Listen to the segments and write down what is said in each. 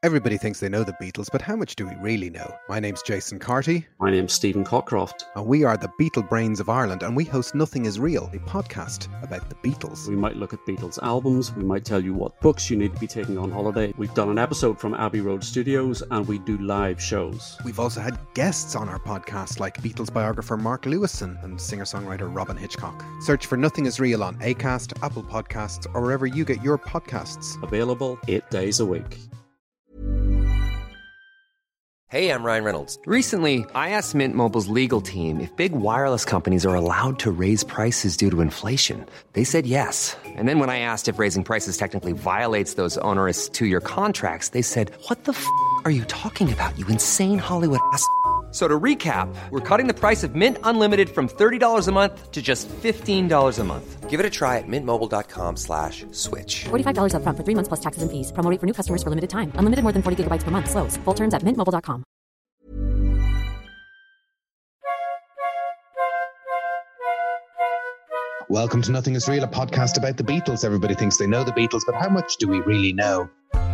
Everybody thinks they know the Beatles, but how much do we really know? My name's Jason Carty. My name's Stephen Cockcroft. And we are the Beatle Brains of Ireland, and we host Nothing Is Real, a podcast about the Beatles. We might look at Beatles albums, we might tell you what books you need to be taking on holiday. We've done an episode from Abbey Road Studios, and we do live shows. We've also had guests on our podcast, like Beatles biographer Mark Lewison and singer-songwriter Robin Hitchcock. Search for Nothing Is Real on Acast, Apple Podcasts, or wherever you get your podcasts. Available 8 days a week. Hey, I'm Ryan Reynolds. Recently, I asked Mint Mobile's legal team if big wireless companies are allowed to raise prices due to inflation. They said yes. And then when I asked if raising prices technically violates those onerous two-year contracts, they said, "What the f*** are you talking about, you insane Hollywood ass?" So to recap, we're cutting the price of Mint Unlimited from $30 a month to just $15 a month. Give it a try at mintmobile.com/switch. $45 up front for 3 months plus taxes and fees. Promo rate for new customers for limited time. Unlimited more than 40 gigabytes per month. Slows full terms at mintmobile.com. Welcome to Nothing Is Real, a podcast about the Beatles. Everybody thinks they know the Beatles, but how much do we really know?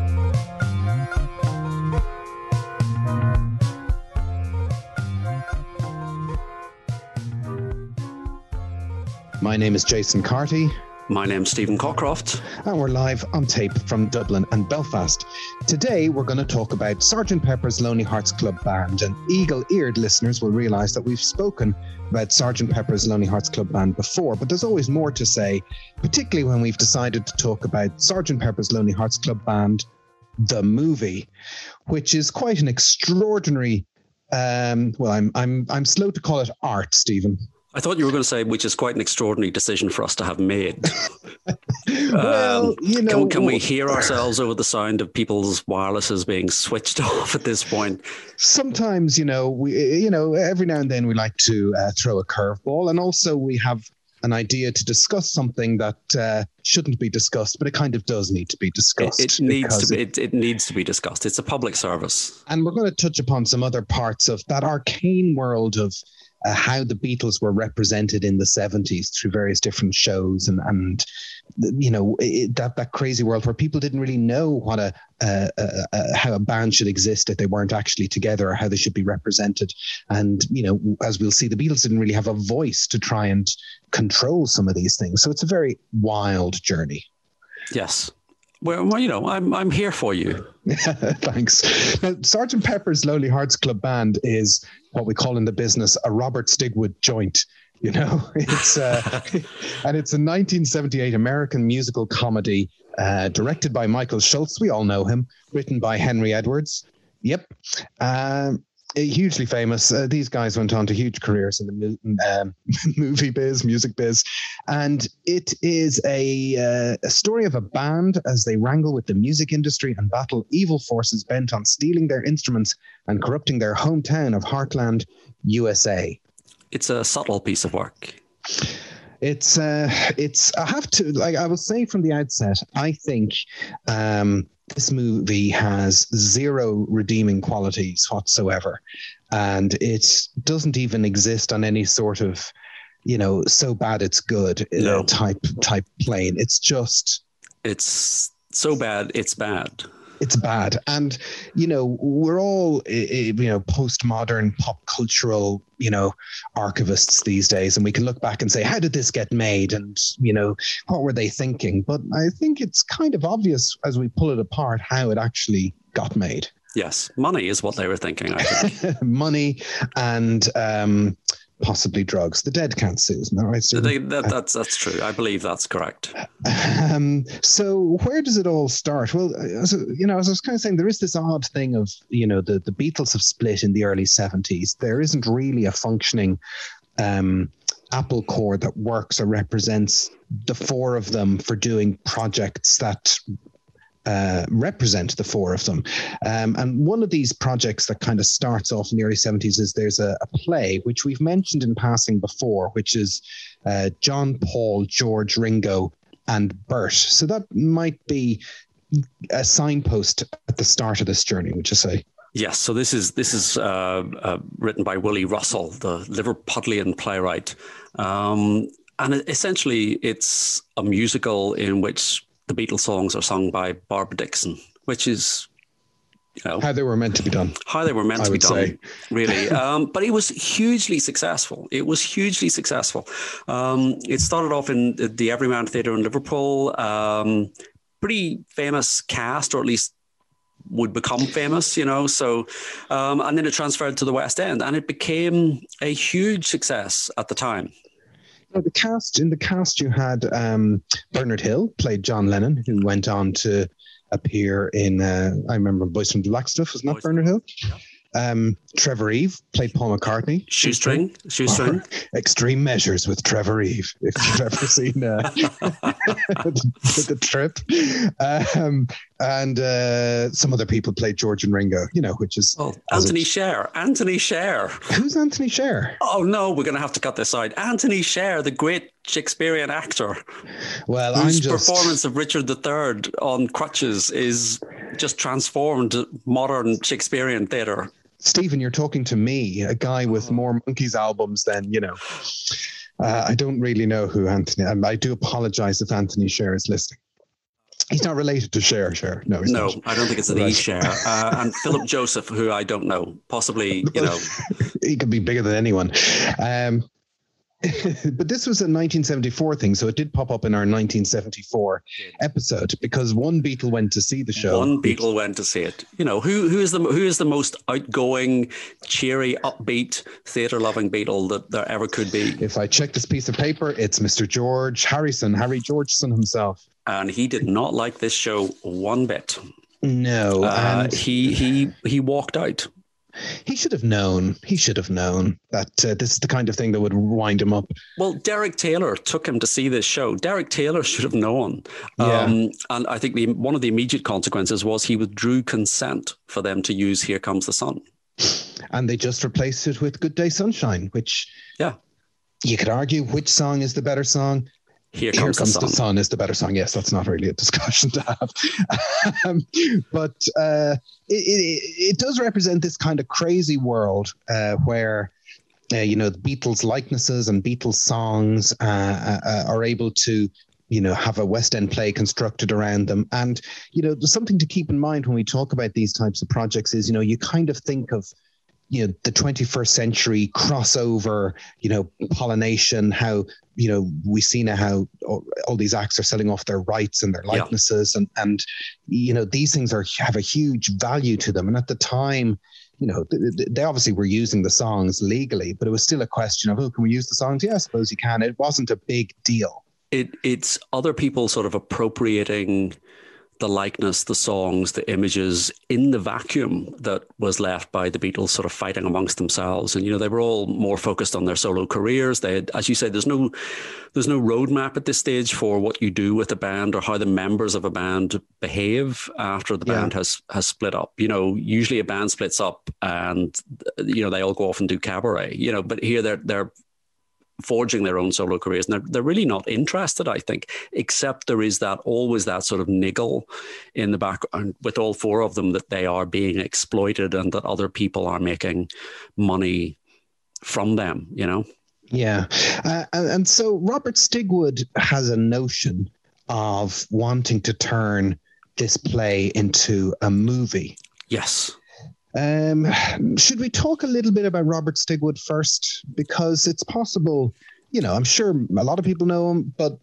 My name is Jason Carty. My name's Stephen Cockcroft. And we're live on tape from Dublin and Belfast. Today, we're going to talk about Sgt. Pepper's Lonely Hearts Club Band. And eagle-eared listeners will realise that we've spoken about Sgt. Pepper's Lonely Hearts Club Band before, but there's always more to say, particularly when we've decided to talk about Sgt. Pepper's Lonely Hearts Club Band, the movie, which is quite an extraordinary, I'm slow to call it art, Stephen. I thought you were going to say, which is quite an extraordinary decision for us to have made. Well, can we hear ourselves over the sound of people's wirelesses being switched off at this point? Sometimes, every now and then we like to throw a curveball, and also we have an idea to discuss something that shouldn't be discussed, but it kind of does need to be discussed. It needs to be discussed. It's a public service. And we're going to touch upon some other parts of that arcane world of how the Beatles were represented in the 70s through various different shows and that crazy world where people didn't really know what how a band should exist if they weren't actually together, or how they should be represented. And, as we'll see, the Beatles didn't really have a voice to try and control some of these things. So it's a very wild journey. Yes. Well, I'm here for you. Thanks. Now, Sgt. Pepper's Lonely Hearts Club Band is what we call in the business a Robert Stigwood joint. It's and it's a 1978 American musical comedy directed by Michael Schultz. We all know him. Written by Henry Edwards. Yep. Hugely famous. These guys went on to huge careers in the music biz. And it is a story of a band as they wrangle with the music industry and battle evil forces bent on stealing their instruments and corrupting their hometown of Heartland, USA. It's a subtle piece of work. I have to, I will say from the outset, I think this movie has zero redeeming qualities whatsoever. And it doesn't even exist on any sort of, so bad it's good type plane. It's so bad, it's bad. It's bad. And, we're all, postmodern pop cultural, archivists these days. And we can look back and say, how did this get made? And, what were they thinking? But I think it's kind of obvious as we pull it apart how it actually got made. Yes. Money is what they were thinking, I think. Money and possibly drugs. The dead can't sue, isn't that right? That's true. I believe that's correct. So where does it all start? Well, as I was kind of saying, there is this odd thing of, the Beatles have split in the early 70s. There isn't really a functioning Apple core that works or represents the four of them for doing projects that represent the four of them. And one of these projects that kind of starts off in the early 70s is there's a play, which we've mentioned in passing before, which is John, Paul, George, Ringo, and Bert. So that might be a signpost at the start of this journey, would you say? Yes, so this is written by Willie Russell, the Liverpudlian playwright. And essentially, it's a musical in which the Beatles songs are sung by Barbara Dixon, which is You know, how they were meant to be done. How they were meant to be done, say. really. But it was hugely successful. It was hugely successful. It started off in the Everyman Theatre in Liverpool. Pretty famous cast, or at least would become famous, you know. So, and then it transferred to the West End, and it became a huge success at the time. In the cast, you had Bernard Hill played John Lennon, who went on to appear in, I remember Boys from the Blackstuff, wasn't that Bernard Hill? Yeah. Trevor Eve played Paul McCartney. Shoestring. Extreme Measures with Trevor Eve, if you've ever seen the Trip. And some other people played George and Ringo, you know, which is... Oh, Anthony Sher. Who's Anthony Sher? Oh, no, we're going to have to cut this out. Anthony Sher, the great Shakespearean actor. Well, whose performance of Richard III on crutches is just transformed modern Shakespearean theatre. Stephen, you're talking to me, a guy with more Monkees albums than, you know. I don't really know who Anthony... I do apologise if Anthony Sher is listening. He's not related to Cher. No, he's not. I don't think it's the Cher. And Philip Joseph, who I don't know. Possibly, you know. He could be bigger than anyone. But this was a 1974 thing, so it did pop up in our 1974 episode because one Beatle went to see the show. One Beatle went to see it. You know, who is the most outgoing, cheery, upbeat, theatre-loving Beatle that there ever could be? If I check this piece of paper, it's Mr. George Harrison, Harry Georgeson himself. And he did not like this show one bit. No, and he walked out. He should have known. That this is the kind of thing that would wind him up. Well, Derek Taylor took him to see this show. Derek Taylor should have known. Yeah. And I think one of the immediate consequences was he withdrew consent for them to use Here Comes the Sun. And they just replaced it with Good Day Sunshine, which you could argue which song is the better song. Here comes the sun is the better song. Yes, that's not really a discussion to have. But it does represent this kind of crazy world where, you know, the Beatles likenesses and Beatles songs are able to, you know, have a West End play constructed around them. And, you know, there's something to keep in mind when we talk about these types of projects is, you know, you kind of think of, you know, the 21st century crossover, you know, pollination, how, you know, we see now how all these acts are selling off their rights and their likenesses. And you know, these things have a huge value to them. And at the time, you know, they obviously were using the songs legally, but it was still a question of, oh, can we use the songs? Yeah, I suppose you can. It wasn't a big deal. It's other people sort of appropriating the likeness, the songs, the images in the vacuum that was left by the Beatles sort of fighting amongst themselves. And, you know, they were all more focused on their solo careers. They had, as you say, there's no roadmap at this stage for what you do with a band or how the members of a band behave after the band has split up. You know, usually a band splits up and, you know, they all go off and do cabaret, you know, but here they're forging their own solo careers, and they're really not interested, I think, except there is always that sort of niggle in the background with all four of them that they are being exploited and that other people are making money from them, you know? Yeah. And so Robert Stigwood has a notion of wanting to turn this play into a movie. Yes. Should we talk a little bit about Robert Stigwood first? Because it's possible, you know, I'm sure a lot of people know him, but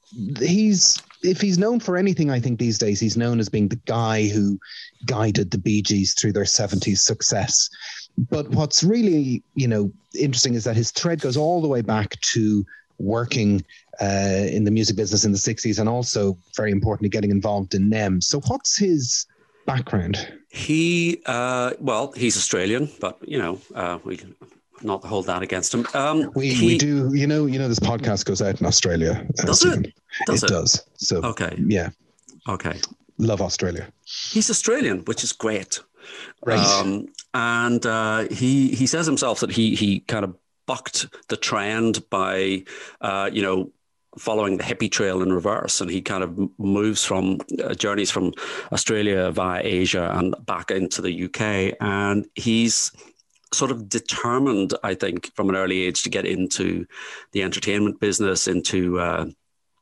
if he's known for anything, I think these days he's known as being the guy who guided the Bee Gees through their 70s success. But what's really, you know, interesting is that his thread goes all the way back to working in the music business in the 60s and also, very importantly, getting involved in NEM. So what's his background? He's Australian, but, you know, we not hold that against him. We do, you know, this podcast goes out in Australia. Does it? It does. So, okay. Yeah. Okay. Love Australia. He's Australian, which is great. Right. And he says himself that he kind of bucked the trend by, you know, following the hippie trail in reverse, and he kind of moves from journeys from Australia via Asia and back into the UK, and he's sort of determined, I think, from an early age to get into the entertainment business, into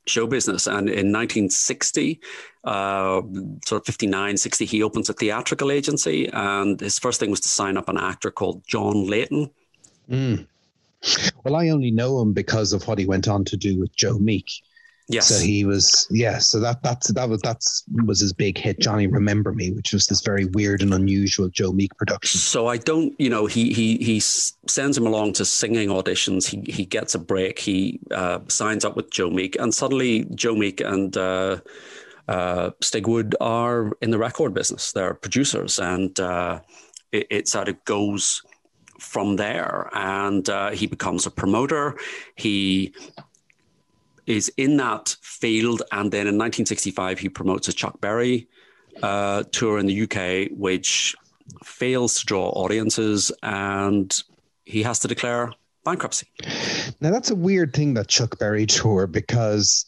show business. And in 1960, sort of 59, 60, he opens a theatrical agency. And his first thing was to sign up an actor called John Layton. Mm. Well, I only know him because of what he went on to do with Joe Meek. Yes. So he was, so that was his big hit, Johnny Remember Me, which was this very weird and unusual Joe Meek production. So I don't, he sends him along to singing auditions. He gets a break. He signs up with Joe Meek, and suddenly Joe Meek and Stigwood are in the record business. They're producers, and it sort of goes from there. And he becomes a promoter. He is in that field, and then in 1965 he promotes a Chuck Berry tour in the UK, which fails to draw audiences, and he has to declare bankruptcy. Now that's a weird thing, that Chuck Berry tour, because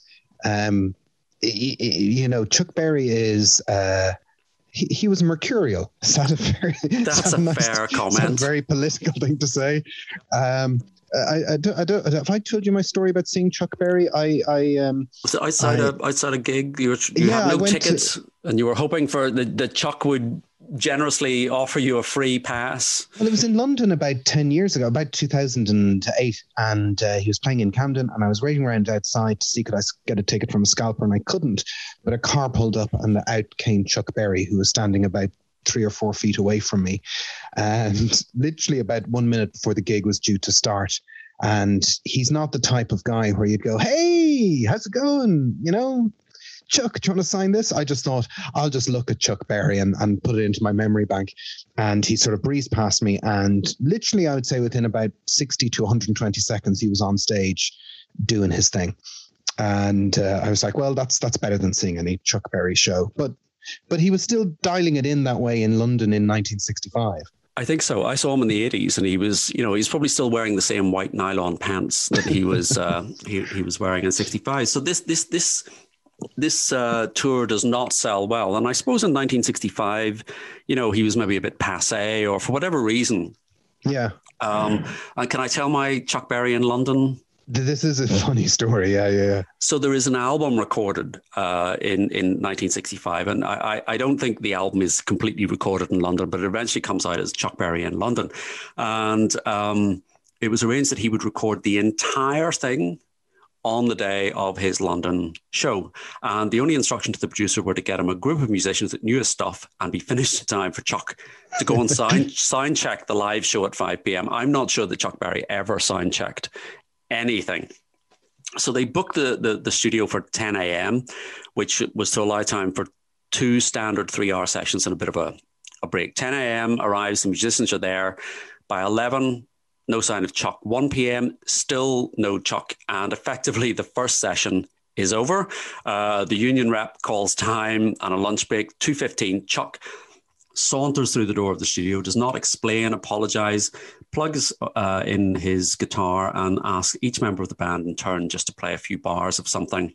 Chuck Berry is he was mercurial. That's a fair comment. That's a very political thing to say. I don't. Have I told you my story about seeing Chuck Berry? Was it outside a gig? You had no tickets, and you were hoping for the Chuck would generously offer you a free pass. Well, it was in London about 10 years ago, about 2008, and he was playing in Camden, and I was waiting around outside to see could I get a ticket from a scalper, and I couldn't. But a car pulled up, and out came Chuck Berry, who was standing about 3 or 4 feet away from me, and literally about 1 minute before the gig was due to start. And he's not the type of guy where you'd go, "Hey, how's it going? Chuck, do you want to sign this?" I just thought, I'll just look at Chuck Berry and put it into my memory bank. And he sort of breezed past me, and literally I would say within about 60 to 120 seconds, he was on stage doing his thing. And I was like, well, that's better than seeing any Chuck Berry show. But he was still dialing it in that way in London in 1965. I think so. I saw him in the 80s, and he was, he's probably still wearing the same white nylon pants that he was he was wearing in 65. So this tour does not sell well. And I suppose in 1965, he was maybe a bit passé, or for whatever reason. Yeah. And can I tell my Chuck Berry in London? This is a funny story. Yeah. So there is an album recorded in 1965, and I don't think the album is completely recorded in London, but it eventually comes out as Chuck Berry in London. And it was arranged that he would record the entire thing on the day of his London show. And the only instruction to the producer were to get him a group of musicians that knew his stuff and be finished in time for Chuck to go and sign check the live show at 5 p.m. I'm not sure that Chuck Berry ever sign checked anything. So they booked the studio for 10 a.m., which was to allow time for 2 standard 3-hour sessions and a bit of a break. 10 a.m. arrives, the musicians are there. By 11, no sign of Chuck. 1 p.m., still no Chuck. And effectively, the first session is over. The union rep calls time and a lunch break. 2:15, Chuck saunters through the door of the studio, does not explain, apologize, plugs in his guitar and asks each member of the band in turn just to play a few bars of something.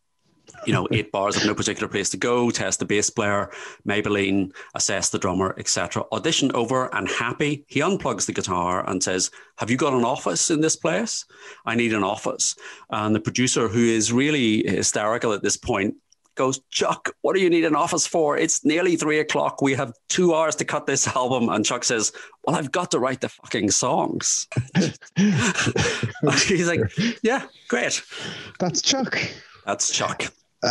8 bars of no particular place to go, test the bass player, Maybelline, assess the drummer, etc. Audition over, and happy, he unplugs the guitar and says, "Have you got an office in this place? I need an office." And the producer, who is really hysterical at this point, goes, "Chuck, what do you need an office for? It's nearly 3 o'clock. We have 2 hours to cut this album." And Chuck says, "Well, I've got to write the fucking songs." He's like, "Yeah, great. That's Chuck." That's Chuck.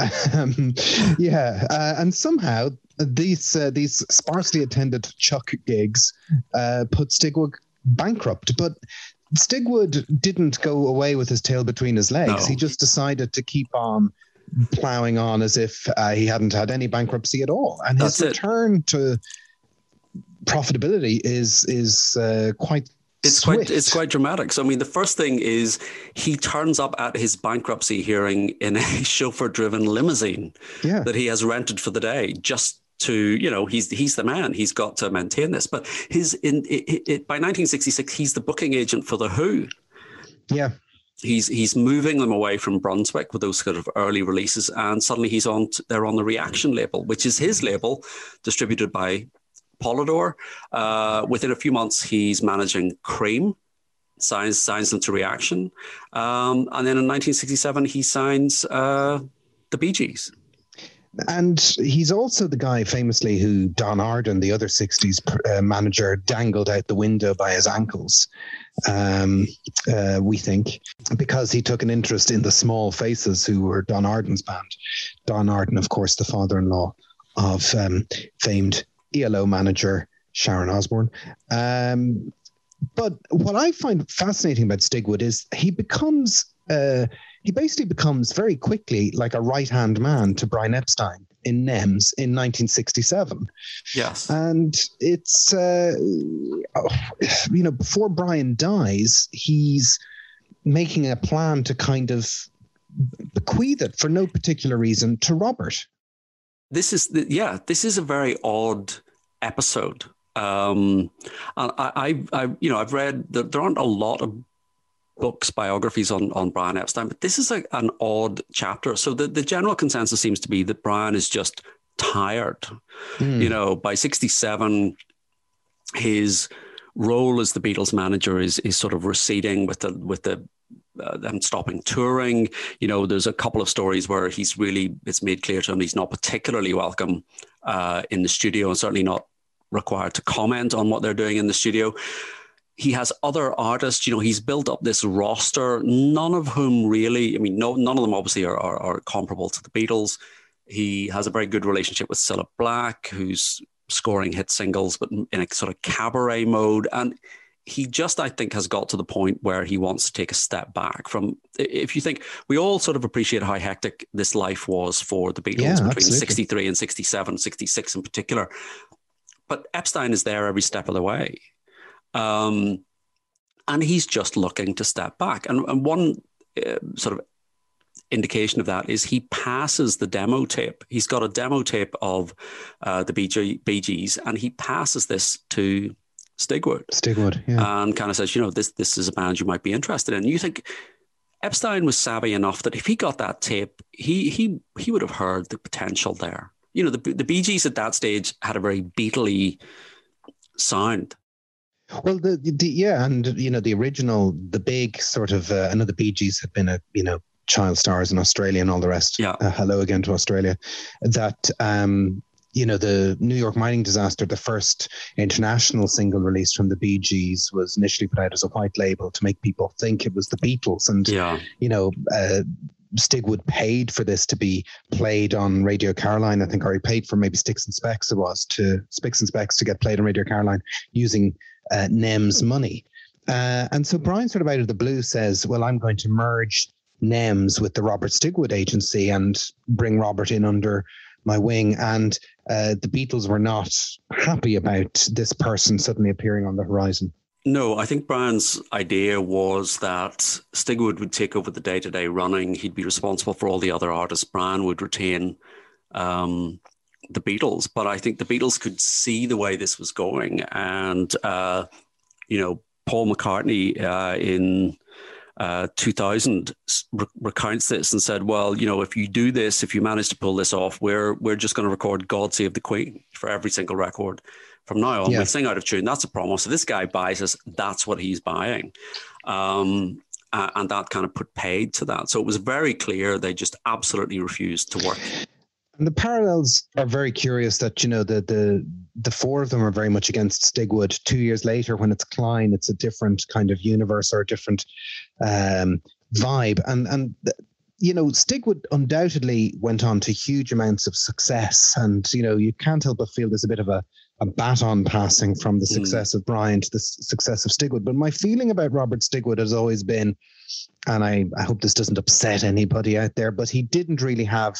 And somehow these sparsely attended Chuck gigs put Stigwood bankrupt. But Stigwood didn't go away with his tail between his legs. No. He just decided to keep on plowing on as if he hadn't had any bankruptcy at all. And his return to profitability is quite swift. It's quite dramatic. So, I mean, the first thing is he turns up at his bankruptcy hearing in a chauffeur-driven limousine that he has rented for the day, just to, he's the man. He's got to maintain this. But by 1966, he's the booking agent for The Who. Yeah. He's moving them away from Brunswick with those sort of early releases, and suddenly they're on the Reaction label, which is his label, distributed by Polydor. Within a few months, he's managing Cream, signs them to Reaction. And then in 1967, he signs the Bee Gees. And he's also the guy famously who Don Arden, the other 60s manager, dangled out the window by his ankles, we think, because he took an interest in the Small Faces, who were Don Arden's band. Don Arden, of course, the father-in-law of famed ELO manager Sharon Osbourne. But what I find fascinating about Stigwood is he basically becomes very quickly like a right-hand man to Brian Epstein in NEMS in 1967. Yes. And it's, before Brian dies, he's making a plan to kind of bequeath it for no particular reason to Robert. This is a very odd episode. And I've read that there aren't a lot of books, biographies on Brian Epstein, but this is an odd chapter. So the general consensus seems to be that Brian is just tired. By 67, his role as the Beatles manager is sort of receding with them stopping touring. There's a couple of stories where it's made clear to him he's not particularly welcome in the studio, and certainly not required to comment on what they're doing in the studio. He has other artists, he's built up this roster, none of whom really, none of them obviously are comparable to the Beatles. He has a very good relationship with Cilla Black, who's scoring hit singles, but in a sort of cabaret mode. And he just, I think, has got to the point where he wants to take a step back from, if you think, we all sort of appreciate how hectic this life was for the Beatles between absolutely. 63 and 67, 66 in particular. But Epstein is there every step of the way. And he's just looking to step back. And one sort of indication of that is he passes the demo tape. He's got a demo tape of the Bee Gees, and he passes this to Stigwood. And kind of says, this is a band you might be interested in. You think Epstein was savvy enough that if he got that tape, he would have heard the potential there. The Bee Gees at that stage had a very Beatle-y sound. Well, the original, the big sort of, I know the Bee Gees have been child stars in Australia and all the rest. Yeah. Hello again to Australia. That, the New York mining disaster, the first international single released from the Bee Gees was initially put out as a white label to make people think it was the Beatles. And, Stigwood paid for this to be played on Radio Caroline, I think, or he paid for maybe Spicks and Specks to get played on Radio Caroline using NEMS money. And so Brian sort of out of the blue says, well, I'm going to merge NEMS with the Robert Stigwood agency and bring Robert in under my wing. And the Beatles were not happy about this person suddenly appearing on the horizon. No, I think Brian's idea was that Stigwood would take over the day-to-day running. He'd be responsible for all the other artists. Brian would retain the Beatles. But I think the Beatles could see the way this was going. And, Paul McCartney in 2000 recounts this and said, well, if you do this, if you manage to pull this off, we're just going to record God Save the Queen for every single record. From now on, we'll sing out of tune. That's a promise. So this guy buys us. That's what he's buying. And that kind of put paid to that. So it was very clear they just absolutely refused to work. And the parallels are very curious that, the four of them are very much against Stigwood. 2 years later, when it's Klein, it's a different kind of universe or a different vibe. And Stigwood undoubtedly went on to huge amounts of success. And, you can't help but feel there's a bit of a baton passing from the success of Brian to the success of Stigwood. But my feeling about Robert Stigwood has always been, and I hope this doesn't upset anybody out there, but he didn't really have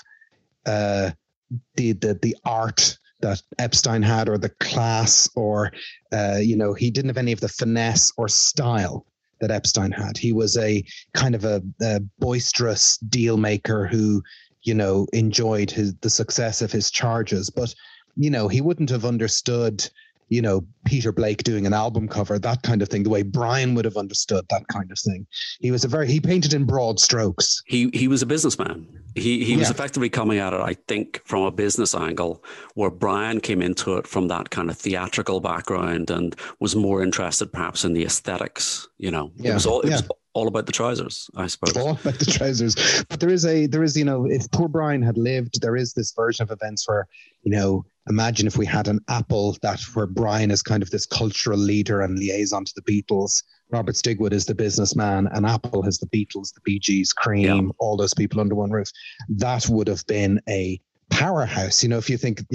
the art that Epstein had, or the class, or, he didn't have any of the finesse or style that Epstein had. He was a kind of a boisterous deal maker who, enjoyed the success of his charges, but he wouldn't have understood Peter Blake doing an album cover, that kind of thing, the way Brian would have understood that kind of thing. He painted in broad strokes. He was a businessman. He was effectively coming at it, I think, from a business angle, where Brian came into it from that kind of theatrical background and was more interested perhaps in the aesthetics. It was all about the trousers, I suppose. All about the trousers. But there is, if poor Brian had lived, there is this version of events where, imagine if we had an Apple where Brian is kind of this cultural leader and liaison to the Beatles. Robert Stigwood is the businessman, and Apple has the Beatles, the Bee Gees, Cream, all those people under one roof. That would have been a powerhouse. If you think,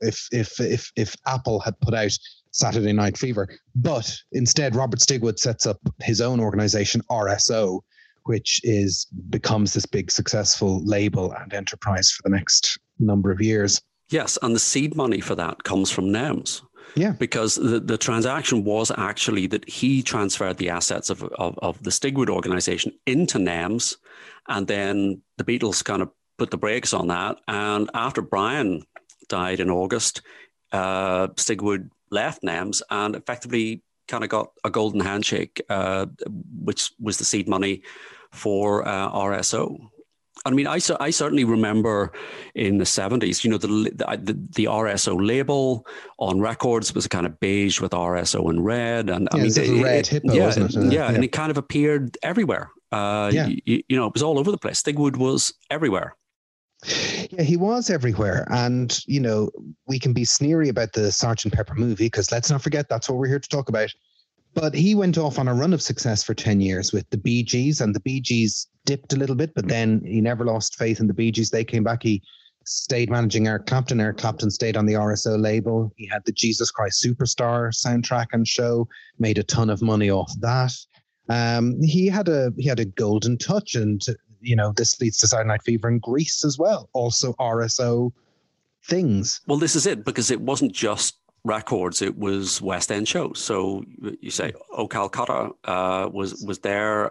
if Apple had put out Saturday Night Fever, but instead Robert Stigwood sets up his own organization, RSO, which becomes this big successful label and enterprise for the next number of years. Yes, and the seed money for that comes from NEMS. Yeah, because the transaction was actually that he transferred the assets of the Stigwood organization into NEMS, and then the Beatles kind of put the brakes on that. And after Brian died in August, Stigwood left NEMS and effectively kind of got a golden handshake, which was the seed money for RSO. I mean, I certainly remember in the 70s, the RSO label on records was a kind of beige with RSO in red. And I mean, the red hippo, wasn't it? And it kind of appeared everywhere. It was all over the place. Stigwood was everywhere. Yeah, he was everywhere. And, we can be sneery about the Sgt. Pepper movie, because let's not forget, that's what we're here to talk about. But he went off on a run of success for 10 years with the Bee Gees, and the Bee Gees dipped a little bit, but then he never lost faith in the Bee Gees. They came back. He stayed managing Eric Clapton. Eric Clapton stayed on the RSO label. He had the Jesus Christ Superstar soundtrack and show, made a ton of money off that. He had a golden touch, and this leads to Saturday Night Fever and Grease as well. Also RSO things. Well, this is it, because it wasn't just records, it was West End shows. So you say, Calcutta was there.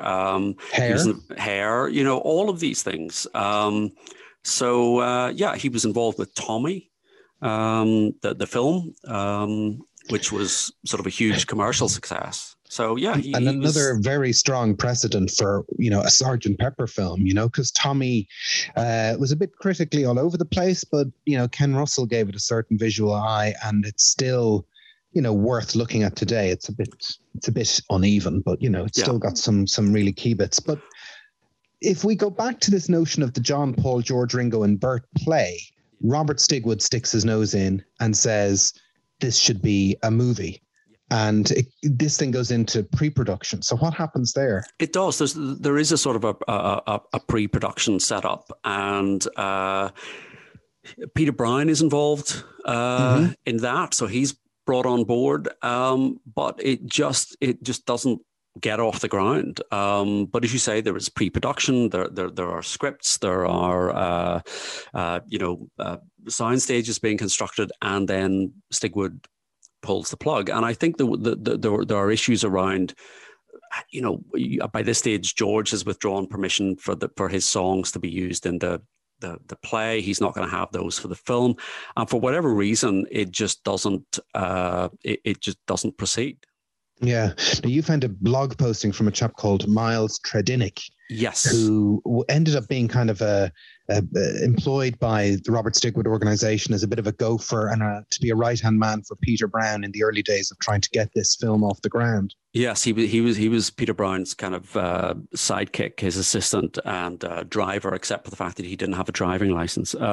Hair, all of these things. He was involved with Tommy, the film, which was sort of a huge commercial success. So another very strong precedent for a Sgt. Pepper film, because Tommy was a bit critically all over the place, but Ken Russell gave it a certain visual eye, and it's still worth looking at today. It's a bit uneven, but it's still got some really key bits. But if we go back to this notion of the John, Paul, George, Ringo, and Bert play, Robert Stigwood sticks his nose in and says this should be a movie. And this thing goes into pre-production. So what happens there? It does. There is a sort of a pre-production setup, and Peter Bryan is involved in that. So he's brought on board, but it just doesn't get off the ground. But as you say, there is pre-production. There are scripts. There are sound stages being constructed, and then Stigwood pulls the plug. And I think there are issues around, by this stage, George has withdrawn permission for his songs to be used in the play. He's not going to have those for the film, and for whatever reason, it just doesn't proceed. Yeah. Now, you found a blog posting from a chap called Miles Tredinnick. Yes. Who ended up being kind of employed by the Robert Stigwood organization as a bit of a gopher and to be a right-hand man for Peter Brown in the early days of trying to get this film off the ground. Yes, he was Peter Brown's kind of sidekick, his assistant and driver, except for the fact that he didn't have a driving license. He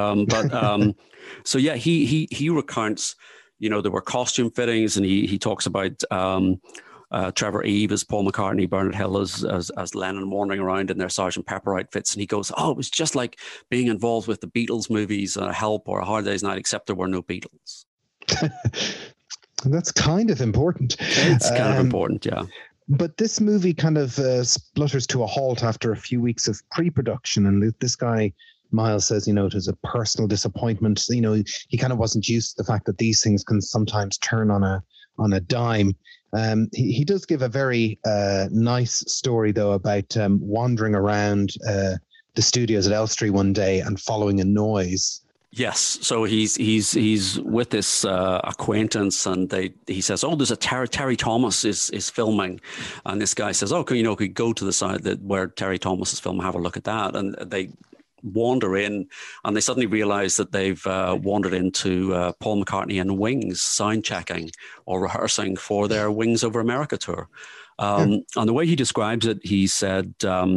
recounts, there were costume fittings, and he talks about Trevor Eve as Paul McCartney, Bernard Hill as Lennon wandering around in their Sgt. Pepper outfits. And he goes, it was just like being involved with the Beatles movies, Help or A Hard Day's Night, except there were no Beatles. That's kind of important. It's kind of important, yeah. But this movie kind of splutters to a halt after a few weeks of pre-production. And this guy, Miles, says, it was a personal disappointment. He kind of wasn't used to the fact that these things can sometimes turn on a dime. He does give a very nice story, though, about wandering around the studios at Elstree one day and following a noise Yes, so he's with this acquaintance, and he says, "Oh, there's a Terry Thomas is filming," and this guy says, "Oh, could we go to the side where Terry Thomas is filming, have a look at that?" And they wander in, and they suddenly realize that they've wandered into Paul McCartney and Wings sound checking or rehearsing for their Wings Over America tour. And the way he describes it, he said,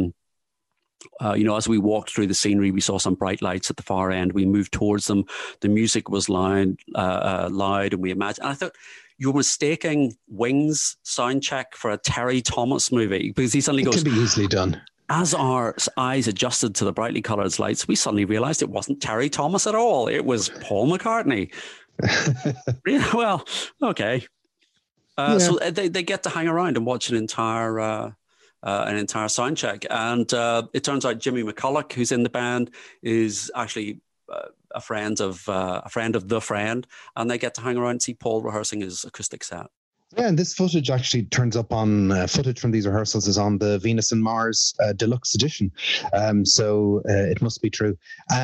as we walked through the scenery, we saw some bright lights at the far end. We moved towards them. The music was loud, and we imagined. And I thought, you're mistaking Wings sound check for a Terry Thomas movie, because he suddenly goes, "It can be easily done." As our eyes adjusted to the brightly coloured lights, we suddenly realised it wasn't Terry Thomas at all. It was Paul McCartney. Yeah, well, okay. So they get to hang around and watch an entire sound check, and it turns out Jimmy McCulloch, who's in the band, is actually a friend of the friend, and they get to hang around and see Paul rehearsing his acoustic set. Yeah, and this footage actually turns up on footage from these rehearsals is on the Venus and Mars deluxe edition. So it must be true.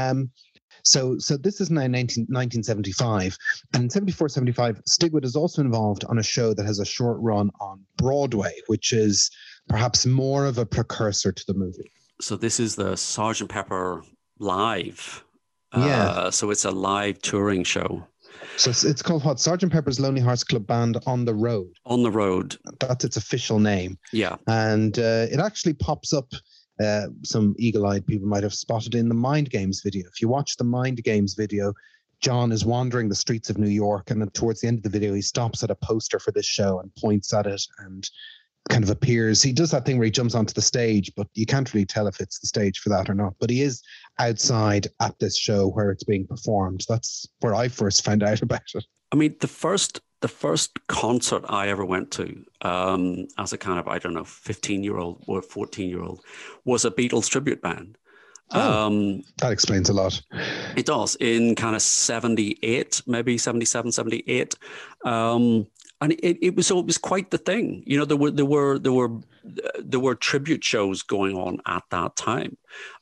So this is now 1975. And in 74, 75, Stigwood is also involved on a show that has a short run on Broadway, which is perhaps more of a precursor to the movie. So this is the Sgt. Pepper Live. Yeah. So it's a live touring show. So it's called what? Sgt. Pepper's Lonely Hearts Club Band on the Road. On the Road. That's its official name. Yeah. And it actually pops up, some eagle-eyed people might have spotted in the Mind Games video. If you watch the Mind Games video, John is wandering the streets of New York, and then towards the end of the video, he stops at a poster for this show and points at it and kind of appears. He does that thing where he jumps onto the stage, but you can't really tell if it's the stage for that or not. But he is outside at this show where it's being performed. That's where I first found out about it. I mean, the first concert I ever went to as a kind of, 15-year-old or 14-year-old was a Beatles tribute band. That explains a lot. It does, in kind of 78, maybe 77, 78. And it was quite the thing. There were tribute shows going on at that time,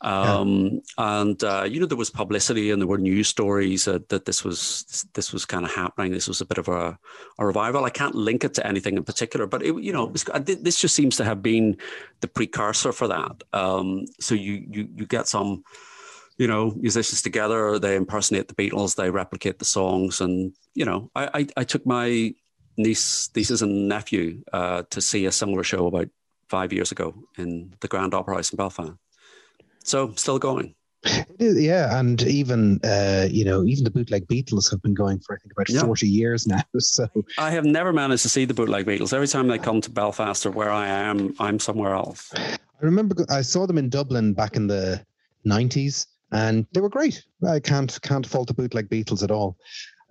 and there was publicity and there were news stories that this was kind of happening. This was a bit of a revival. I can't link it to anything in particular, but this just seems to have been the precursor for that. So you get some, musicians together. They impersonate the Beatles. They replicate the songs, and I took my nieces and nephew to see a similar show about 5 years ago in the Grand Opera House in Belfast. So still going. It is, yeah, and even even the bootleg Beatles have been going for I think about 40 years now. So I have never managed to see the bootleg Beatles. Every time they come to Belfast or where I am, I'm somewhere else. I remember I saw them in Dublin back in the 90s, and they were great. I can't fault the bootleg Beatles at all.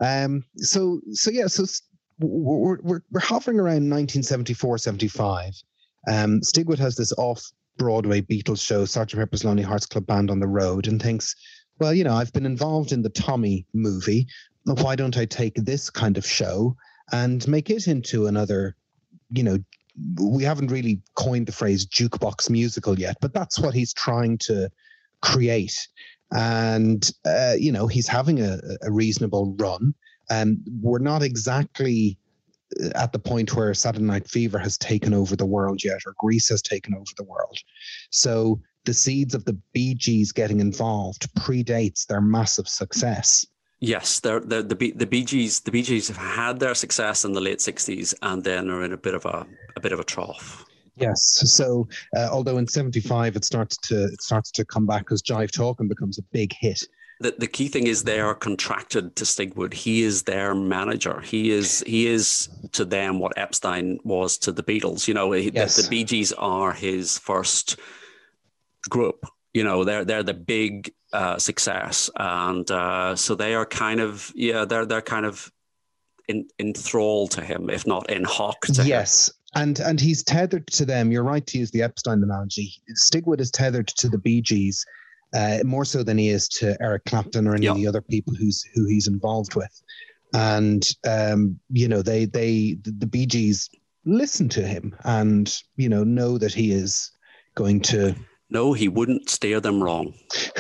So we're hovering around 1974, 75. Stigwood has this off-Broadway Beatles show, Sgt. Pepper's Lonely Hearts Club Band on the Road, and thinks, well, I've been involved in the Tommy movie. Why don't I take this kind of show and make it into another, we haven't really coined the phrase jukebox musical yet, but that's what he's trying to create. And, he's having a reasonable run. We're not exactly at the point where Saturday Night Fever has taken over the world yet, or Grease has taken over the world. So the seeds of the Bee Gees getting involved predates their massive success. Yes, the Bee Gees have had their success in the late 60s, and then are in a bit of a trough. Yes. So although in 75 it starts to come back because Jive Talkin' becomes a big hit. The key thing is they are contracted to Stigwood. He is their manager. He is to them what Epstein was to the Beatles. The Bee Gees are his first group. They're the big success, and so they are kind of they're kind of enthralled to him, if not in hock to him. Yes. And he's tethered to them. You're right to use the Epstein analogy. Stigwood is tethered to the Bee Gees. More so than he is to Eric Clapton or any of the other people who he's involved with. And, the Bee Gees listen to him and, know that he is going to No, he wouldn't steer them wrong.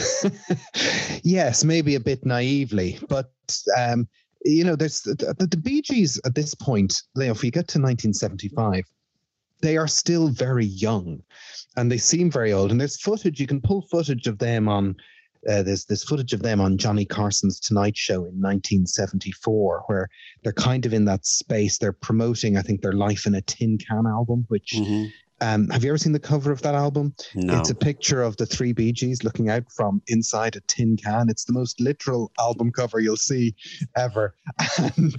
Yes, maybe a bit naively, but there's the Bee Gees at this point. If we get to 1975, they are still very young, and they seem very old. And there's footage, you can pull footage of them on. There's footage of them on Johnny Carson's Tonight Show in 1974, where they're kind of in that space. They're promoting, I think, their Life in a Tin Can album, which have you ever seen the cover of that album? No. It's a picture of the three Bee Gees looking out from inside a tin can. It's the most literal album cover you'll see ever. And,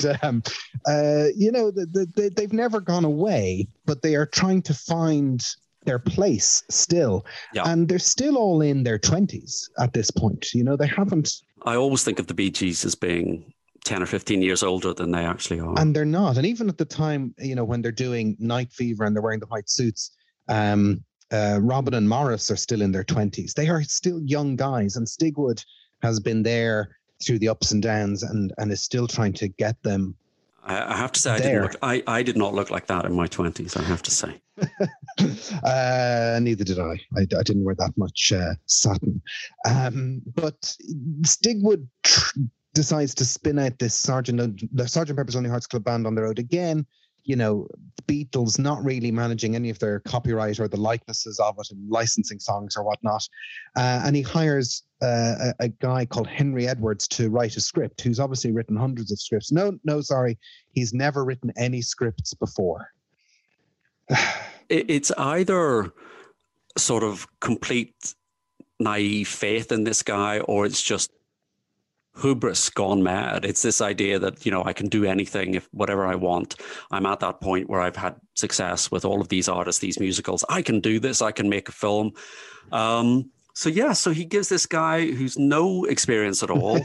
they've never gone away, but they are trying to find their place still. Yeah. And they're still all in their 20s at this point. They haven't. I always think of the Bee Gees as being 10 or 15 years older than they actually are. And they're not. And even at the time, when they're doing Night Fever and they're wearing the white suits, Robin and Morris are still in their 20s. They are still young guys. And Stigwood has been there through the ups and downs and is still trying to get them. I have to say, I did not look like that in my 20s, I have to say. Neither did I. I didn't wear that much satin. But Stigwood decides to spin out this Sgt. Pepper's Lonely Hearts Club Band on the road again. The Beatles not really managing any of their copyright or the likenesses of it and licensing songs or whatnot. And he hires a guy called Henry Edwards to write a script, who's obviously written hundreds of scripts. No, sorry. He's never written any scripts before. It's either sort of complete naive faith in this guy, or it's just hubris gone mad. It's this idea that, I can do anything, if whatever I want. I'm at that point where I've had success with all of these artists, these musicals. I can do this. I can make a film. So he gives this guy who's no experience at all.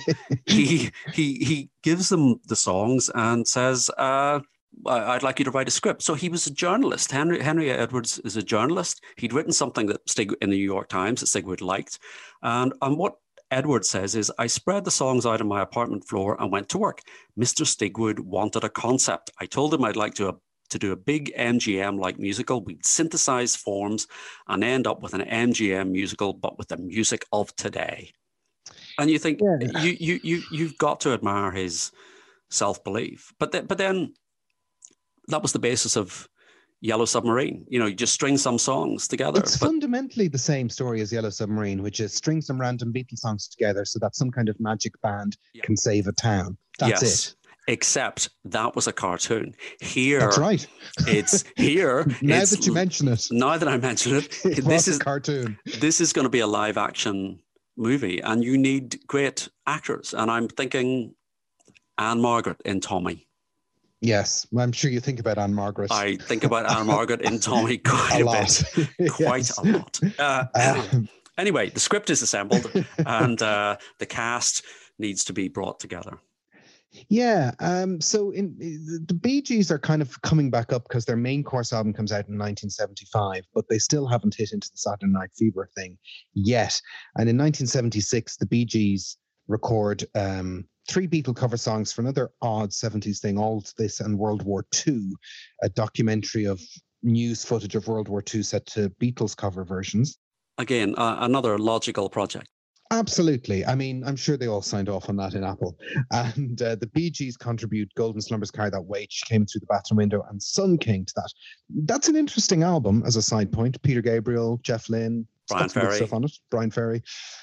he gives them the songs and says, I'd like you to write a script. So he was a journalist. Henry Edwards is a journalist. He'd written something that in the New York Times that Stigwood liked. And what Edwards says is, I spread the songs out on my apartment floor and went to work. Mr. Stigwood wanted a concept. I told him I'd like to do a big MGM-like musical. We'd synthesize forms and end up with an MGM musical, but with the music of today. And you think, you've got to admire his self-belief. But then that was the basis of Yellow Submarine. You just string some songs together. It's fundamentally the same story as Yellow Submarine, which is string some random Beatles songs together so that some kind of magic band can save a town. That's it. Except that was a cartoon. Here, that's right. It's here. Now that you mention it. Now that I mention it, this is a cartoon. This is going to be a live action movie, and you need great actors. And I'm thinking Anne-Margaret in Tommy. Yes, I'm sure you think about Anne-Margaret. I think about Anne-Margaret in Tommy quite a bit. Quite a lot. Anyway, the script is assembled and the cast needs to be brought together. Yeah, so the Bee Gees are kind of coming back up because their main course album comes out in 1975, but they still haven't hit into the Saturday Night Fever thing yet. And in 1976, the Bee Gees record 3 Beatle cover songs for another odd 70s thing, All This and World War II, a documentary of news footage of World War II set to Beatles cover versions. Again, another logical project. Absolutely. I mean, I'm sure they all signed off on that in Apple. And the Bee Gees contribute Golden Slumbers Carry That Weight, She Came Through the Bathroom Window, and Sun King to that. That's an interesting album as a side point. Peter Gabriel, Jeff Lynne, Brian Ferry. Stuff on it. Brian Ferry.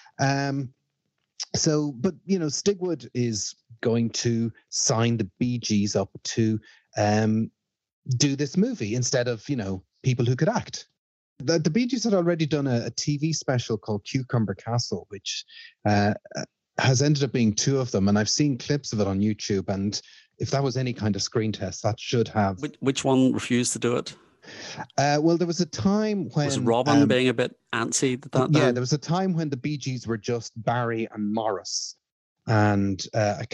But, Stigwood is going to sign the Bee Gees up to do this movie instead of, people who could act. The Bee Gees had already done a TV special called Cucumber Castle, which has ended up being 2 of them. And I've seen clips of it on YouTube. And if that was any kind of screen test, that should have. Which one refused to do it? Well, there was a time when... Was Robin being a bit antsy at that? Yeah, there was a time when the Bee Gees were just Barry and Morris. And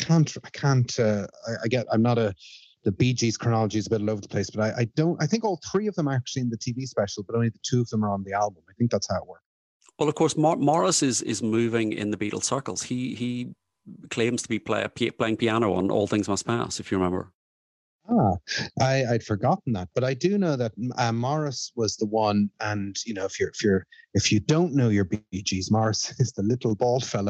the Bee Gees chronology is a bit all over the place, but I think all 3 of them are actually in the TV special, but only the 2 of them are on the album. I think that's how it works. Well, of course, Morris is moving in the Beatles circles. He claims to be playing piano on All Things Must Pass, if you remember. Ah, I'd forgotten that, but I do know that Morris was the one. And if you don't know your Bee Gees, Morris is the little bald fellow.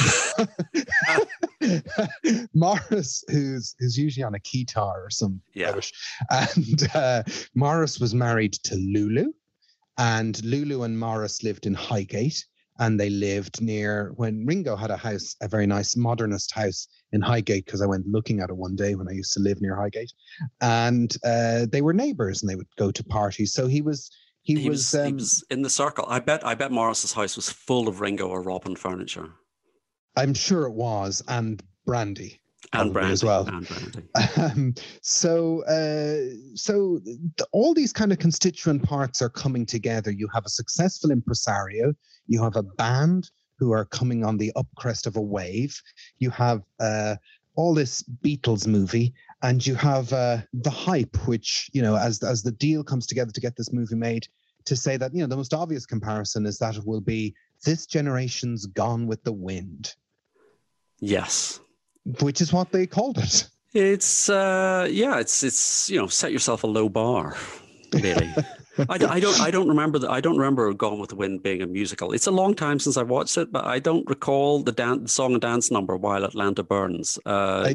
Morris, who's usually on a guitar or some rubbish, and Morris was married to Lulu, and Lulu and Morris lived in Highgate. And they lived near, when Ringo had a house, a very nice modernist house in Highgate, because I went looking at it one day when I used to live near Highgate. And they were neighbours and they would go to parties. So he was in the circle. I bet Morris's house was full of Ringo or Robin furniture. I'm sure it was, and brandy. And brandy as well. And brandy. So all these kind of constituent parts are coming together. You have a successful impresario. You have a band who are coming on the upcrest of a wave. You have all this Beatles movie, and you have the hype, which, as the deal comes together to get this movie made, to say that, the most obvious comparison is that it will be this generation's Gone with the Wind. Yes. Which is what they called it. It's set yourself a low bar, really. I don't remember Gone with the Wind being a musical. It's a long time since I watched it, but I don't recall the song and dance number While Atlanta Burns. No,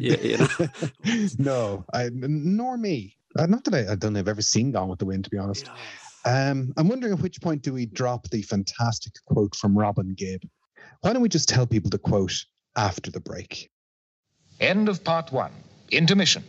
nor me. Not that I don't think I've ever seen Gone with the Wind, to be honest. I'm wondering at which point do we drop the fantastic quote from Robin Gibb? Why don't we just tell people the quote after the break? End of part 1. Intermission.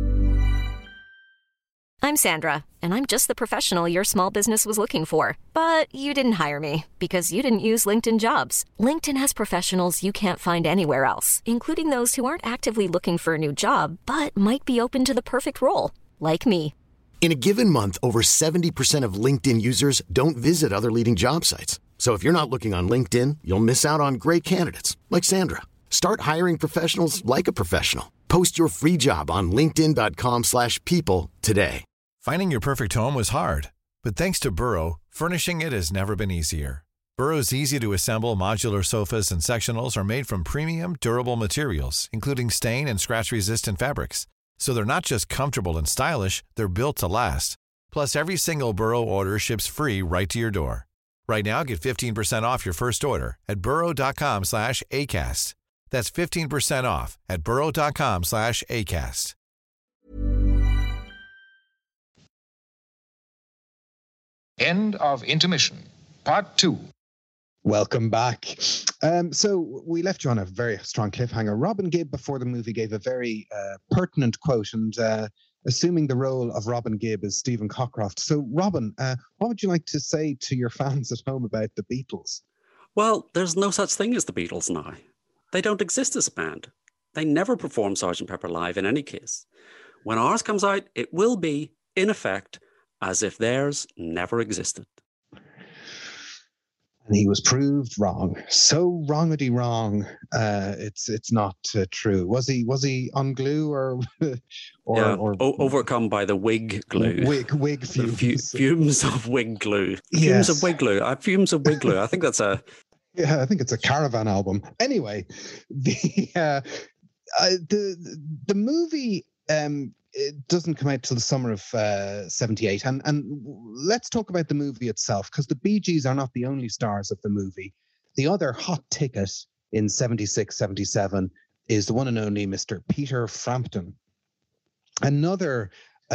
I'm Sandra, and I'm just the professional your small business was looking for. But you didn't hire me because you didn't use LinkedIn Jobs. LinkedIn has professionals you can't find anywhere else, including those who aren't actively looking for a new job, but might be open to the perfect role, like me. In a given month, over 70% of LinkedIn users don't visit other leading job sites. So if you're not looking on LinkedIn, you'll miss out on great candidates like Sandra. Start hiring professionals like a professional. Post your free job on linkedin.com/people today. Finding your perfect home was hard, but thanks to Burrow, furnishing it has never been easier. Burrow's easy-to-assemble modular sofas and sectionals are made from premium, durable materials, including stain and scratch-resistant fabrics. So they're not just comfortable and stylish, they're built to last. Plus, every single Burrow order ships free right to your door. Right now, get 15% off your first order at burrow.com/ACAST. That's 15% off at burrow.com/ACAST. End of intermission. Part 2. Welcome back. So we left you on a very strong cliffhanger. Robin Gibb, before the movie, gave a very pertinent quote, and assuming the role of Robin Gibb is Stephen Cockcroft. So, Robin, what would you like to say to your fans at home about the Beatles? Well, there's no such thing as the Beatles now. They don't exist as a band. They never perform Sgt. Pepper live in any case. When ours comes out, it will be, in effect, as if theirs never existed. And he was proved wrong. So wrongity wrong. It's not true. Was he on glue or overcome by the wig glue? Wig fumes. Fumes of wig glue. Fumes of wig glue. Fumes of wig glue. I think that's a. Yeah, I think it's a Caravan album. Anyway, the movie it doesn't come out till the summer of 78. And let's talk about the movie itself, because the Bee Gees are not the only stars of the movie. The other hot ticket in 76, 77 is the one and only Mr. Peter Frampton. Another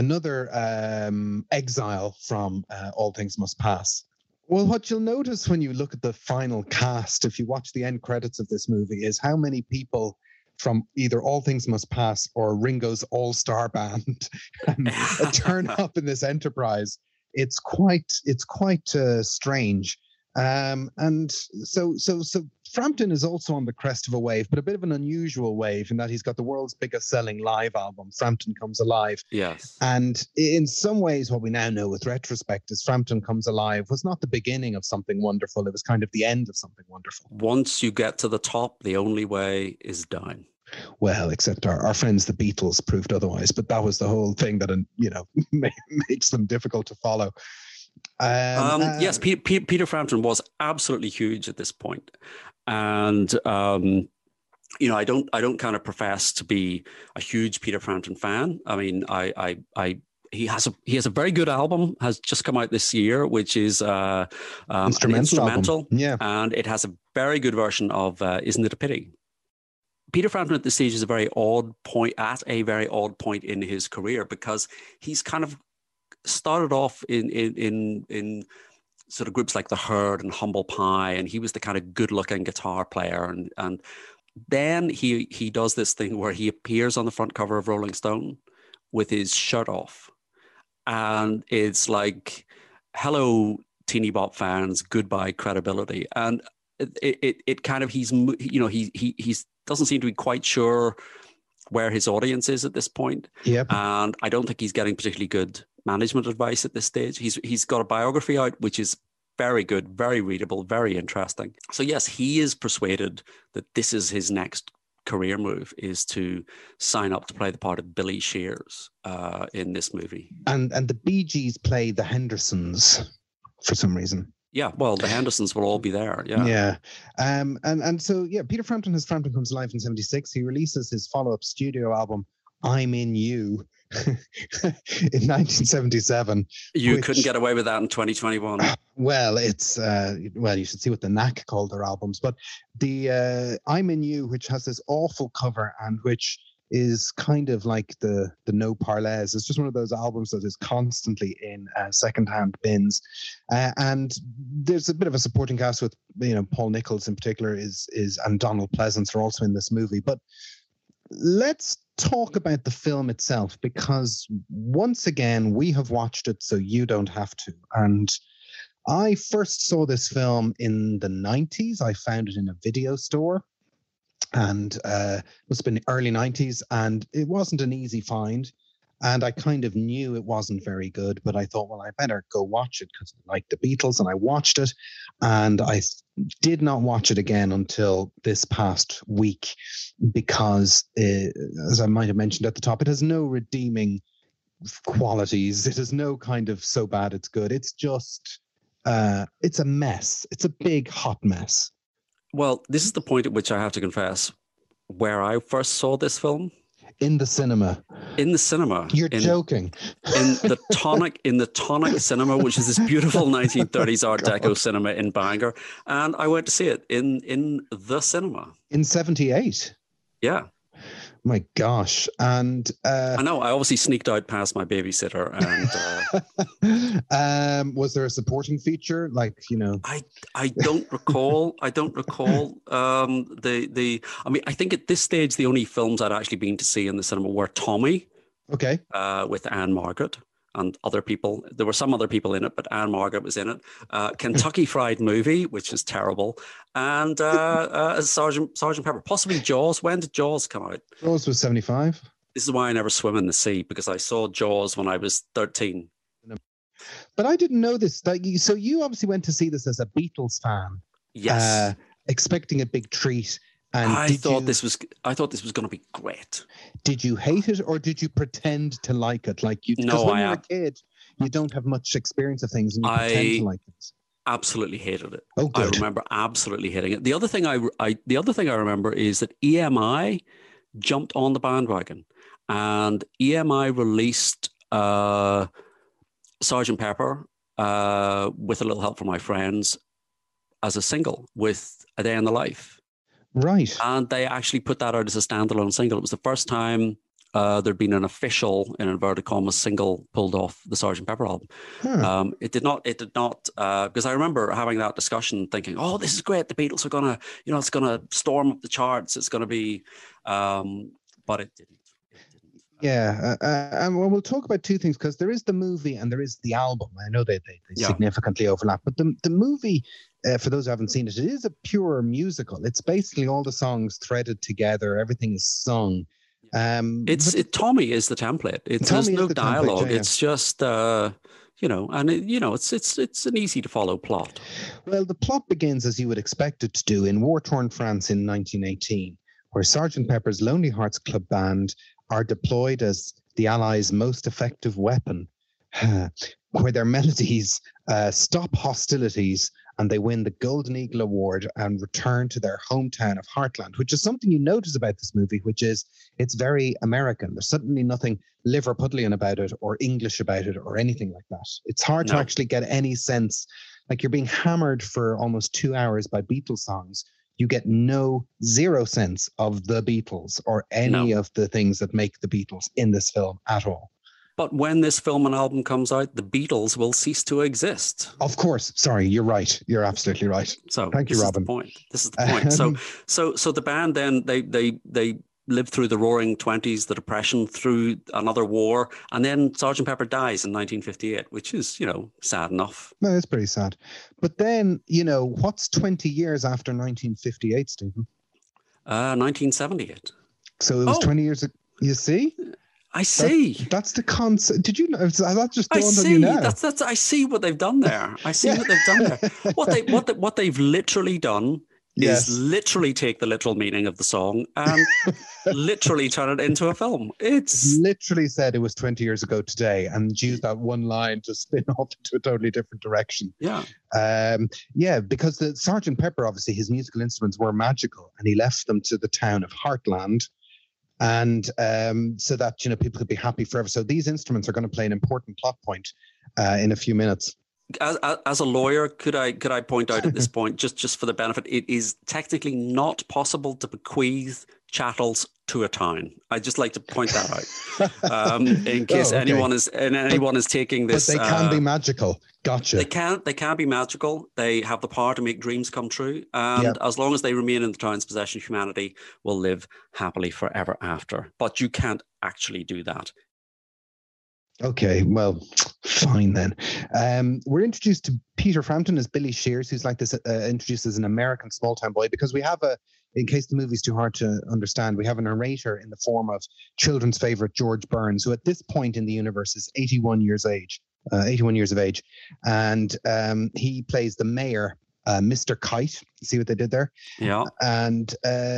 exile from All Things Must Pass. Well, what you'll notice when you look at the final cast, if you watch the end credits of this movie, is how many people from either All Things Must Pass or Ringo's All-Star Band turn up in this enterprise. It's quite strange. And so Frampton is also on the crest of a wave, but a bit of an unusual wave in that he's got the world's biggest selling live album, Frampton Comes Alive. Yes. And in some ways, what we now know with retrospect is Frampton Comes Alive was not the beginning of something wonderful. It was kind of the end of something wonderful. Once you get to the top, the only way is down. Well, except our friends, the Beatles, proved otherwise. But that was the whole thing that, makes them difficult to follow. Yes, Peter Frampton was absolutely huge at this point. And I don't kind of profess to be a huge Peter Frampton fan. I mean, he has a very good album, has just come out this year, which is an instrumental. Yeah. And it has a very good version of Isn't It a Pity? Peter Frampton at this stage is at a very odd point in his career, because he's kind of started off in sort of groups like The Herd and Humble Pie, and he was the kind of good-looking guitar player, and then he does this thing where he appears on the front cover of Rolling Stone with his shirt off, and it's like, hello, teeny bop fans, goodbye credibility. And it kind of, he's doesn't seem to be quite sure where his audience is at this point. Yep. And I don't think he's getting particularly good management advice at this stage. He's got a biography out, which is very good, very readable, very interesting. So yes, he is persuaded that this is his next career move, is to sign up to play the part of Billy Shears in this movie. And the Bee Gees play the Hendersons for some reason. Yeah, well, the Hendersons will all be there. Yeah. Yeah. And so, yeah, Peter Frampton has Frampton Comes Alive in 1976. He releases his follow-up studio album, I'm In You, in 1977. You couldn't get away with that in 2021. Well, it's, you should see what the Knack called their albums. But the I'm In You, which has this awful cover and which is kind of like the No Parlez. It's just one of those albums that is constantly in secondhand bins. And there's a bit of a supporting cast with, Paul Nichols in particular and Donald Pleasance are also in this movie. But let's talk about the film itself, because once again, we have watched it so you don't have to. And I first saw this film in the 90s. I found it in a video store. And it must have been the early 90s, and it wasn't an easy find. And I kind of knew it wasn't very good, but I thought, well, I better go watch it because I like the Beatles, and I watched it. And I did not watch it again until this past week, because, as I might have mentioned at the top, it has no redeeming qualities. It has no kind of so bad it's good. It's just, it's a mess. It's a big, hot mess. Well, this is the point at which I have to confess where I first saw this film. In the cinema. In the cinema. You're joking. In the Tonic Cinema, which is this beautiful 1930s Art Deco cinema in Bangor. And I went to see it in the cinema. In 78? Yeah. My gosh. And I know, I obviously sneaked out past my babysitter, and was there a supporting feature, like, I don't recall. I mean, I think at this stage the only films I'd actually been to see in the cinema were Tommy, okay, with Anne Margaret and other people. There were some other people in it, but Anne Margaret was in it. Kentucky Fried Movie, which is terrible, and Sergeant Pepper. Possibly Jaws. When did Jaws come out? Jaws was 75. This is why I never swim in the sea, because I saw Jaws when I was 13. But I didn't know this. So you obviously went to see this as a Beatles fan. Yes. Expecting a big treat. And I thought this was going to be great. Did you hate it, or did you pretend to like it? Like you? Because when you're a kid, you don't have much experience of things, and you pretend to like things. Absolutely hated it. Oh, good. I remember absolutely hating it. The other thing I remember is that EMI jumped on the bandwagon, and EMI released Sergeant Pepper with a little help from my friends as a single with A Day in the Life. Right. And they actually put that out as a standalone single. It was the first time there'd been an official, in inverted commas, single pulled off the Sgt. Pepper album. It did not, because I remember having that discussion thinking, oh, this is great. The Beatles are going to, it's going to storm up the charts. It's going to be, but it didn't. Yeah, and we'll talk about two things, because there is the movie and there is the album. I know they significantly overlap, but the movie, for those who haven't seen it, it is a pure musical. It's basically all the songs threaded together. Everything is sung. Tommy is the template. There's no dialogue. It's just and it's an easy to follow plot. Well, the plot begins as you would expect it to do in war-torn France in 1918, where Sgt. Pepper's Lonely Hearts Club Band are deployed as the Allies' most effective weapon. where their melodies stop hostilities and they win the Golden Eagle Award and return to their hometown of Heartland, which is something you notice about this movie, which is it's very American. There's certainly nothing Liverpudlian about it or English about it or anything like that. It's hard to actually get any sense. Like you're being hammered for almost 2 hours by Beatles songs. You get zero sense of the Beatles or any of the things that make the Beatles in this film at all. But when this film and album comes out, the Beatles will cease to exist. Of course. Sorry, you're right. You're absolutely right. So thank you, Robin. This is the point. So the band then they lived through the Roaring '20s, the Depression, through another war, and then Sgt. Pepper dies in 1958, which is sad enough. No, it's pretty sad. But then what's 20 years after 1958, Stephen? 1978. So it was 20 years ago. You see? I see. That's the concept. Did you know? That just dawned on you now. That's. I see what they've done there. What they've done there. What they've literally done is literally take the literal meaning of the song and literally turn it into a film. It's literally said it was 20 years ago today and used that one line to spin off into a totally different direction. Yeah. Because the Sgt. Pepper, obviously, his musical instruments were magical and he left them to the town of Heartland. And so that people could be happy forever. So these instruments are going to play an important plot point in a few minutes. As a lawyer, could I point out at this point, just for the benefit, it is technically not possible to bequeath chattels to a town. I'd just like to point that out in case anyone is taking this. But they can be magical. Gotcha. They can be magical. They have the power to make dreams come true. And as long as they remain in the town's possession, humanity will live happily forever after. But you can't actually do that. Okay, well, fine then. We're introduced to Peter Frampton as Billy Shears, who's like this, introduced as an American small-town boy, because we have in case the movie's too hard to understand, we have a narrator in the form of children's favorite George Burns, who at this point in the universe is 81 years of age. And he plays the mayor, Mr. Kite. See what they did there? Yeah. And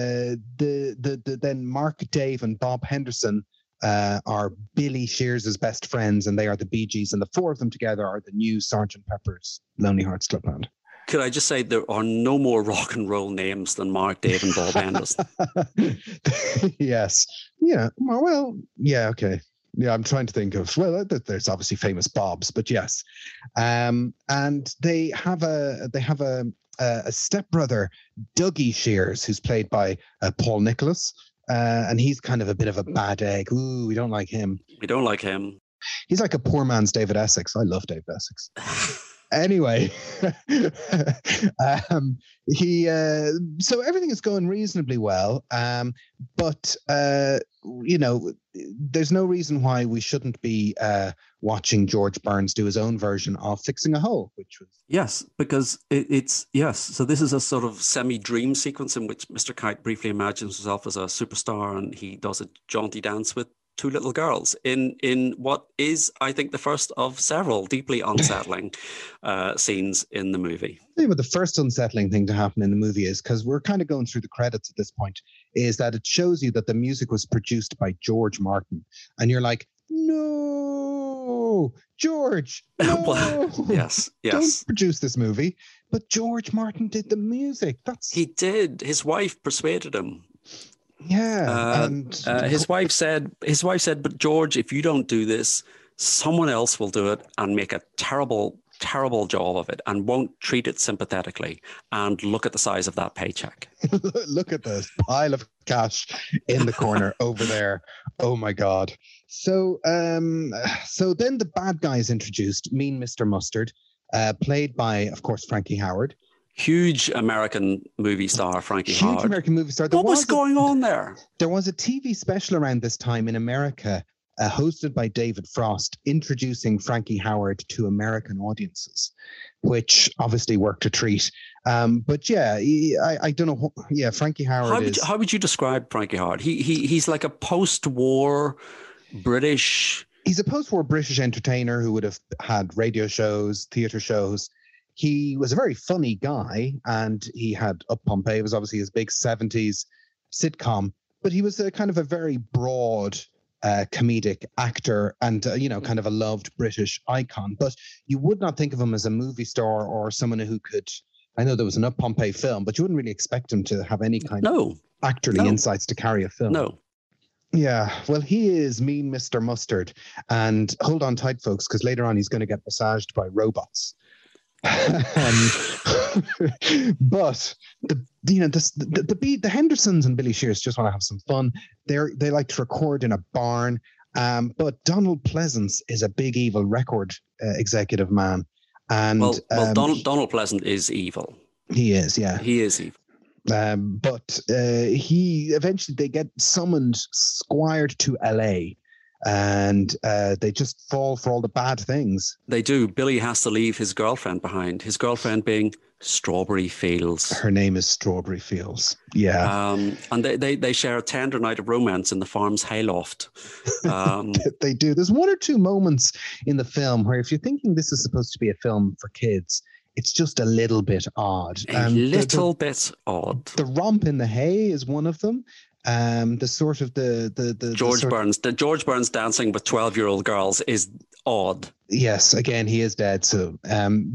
then Mark, Dave, and Bob Henderson are Billy Shears' best friends, and they are the Bee Gees, and the four of them together are the new Sgt. Pepper's Lonely Hearts Club Band. Could I just say there are no more rock and roll names than Mark, Dave, and Bob Henderson? Yes. Yeah. Well, yeah, okay. Yeah, I'm trying to think of, well, there's obviously famous Bobs, but yes. And they have a stepbrother, Dougie Shears, who's played by Paul Nicholas. And he's kind of a bit of a bad egg. Ooh, we don't like him. We don't like him. He's like a poor man's David Essex. I love David Essex. Anyway, so everything is going reasonably well. But there's no reason why we shouldn't be watching George Burns do his own version of Fixing a Hole, which was... Yes, because it's So this is a sort of semi-dream sequence in which Mr. Kite briefly imagines himself as a superstar and he does a jaunty dance with two little girls in what is, I think, the first of several deeply unsettling scenes in the movie. I think the first unsettling thing to happen in the movie is, because we're kind of going through the credits at this point, is that it shows you that the music was produced by George Martin. And you're like, no, George, no. Well, yes. Don't produce this movie. But George Martin did the music. He did. His wife persuaded him. Yeah, his wife said, "But George, if you don't do this, someone else will do it and make a terrible, terrible job of it and won't treat it sympathetically. And look at the size of that paycheck. Look at this pile of cash in the corner over there. Oh my God!" So then the bad guy is introduced, Mean Mr. Mustard, played by, of course, Frankie Howerd. Huge American movie star, Frankie Howerd. Huge American movie star. What was going on there? There was a TV special around this time in America, hosted by David Frost, introducing Frankie Howerd to American audiences, which obviously worked a treat. But yeah, I don't know. Yeah, Frankie Howerd How would you describe Frankie Howerd? He's like a post-war British... He's a post-war British entertainer who would have had radio shows, theatre shows. He was a very funny guy, and he had Up Pompeii. It was obviously his big 70s sitcom, but he was a kind of a very broad comedic actor and, kind of a loved British icon. But you would not think of him as a movie star or someone who could, I know there was an Up Pompeii film, but you wouldn't really expect him to have any kind of actorly insights to carry a film. No. Yeah, well, he is Mean Mr. Mustard. And hold on tight, folks, because later on he's going to get massaged by robots. But the Hendersons and Billy Shears just want to have some fun. They like to record in a barn. But Donald Pleasance is a big evil record executive man. And Donald Pleasant is evil. He is, yeah. He is evil. But he eventually they get summoned, squired to LA, and they just fall for all the bad things. They do. Billy has to leave his girlfriend behind. His girlfriend being Strawberry Fields. Her name is Strawberry Fields. Yeah. And they share a tender night of romance in the farm's hayloft. They do. There's one or two moments in the film where if you're thinking this is supposed to be a film for kids, it's just a little bit odd. A little bit odd. The romp in the hay is one of them. The sort of the George Burns dancing with 12-year-old girls is odd. Yes, again, he is dead. So, and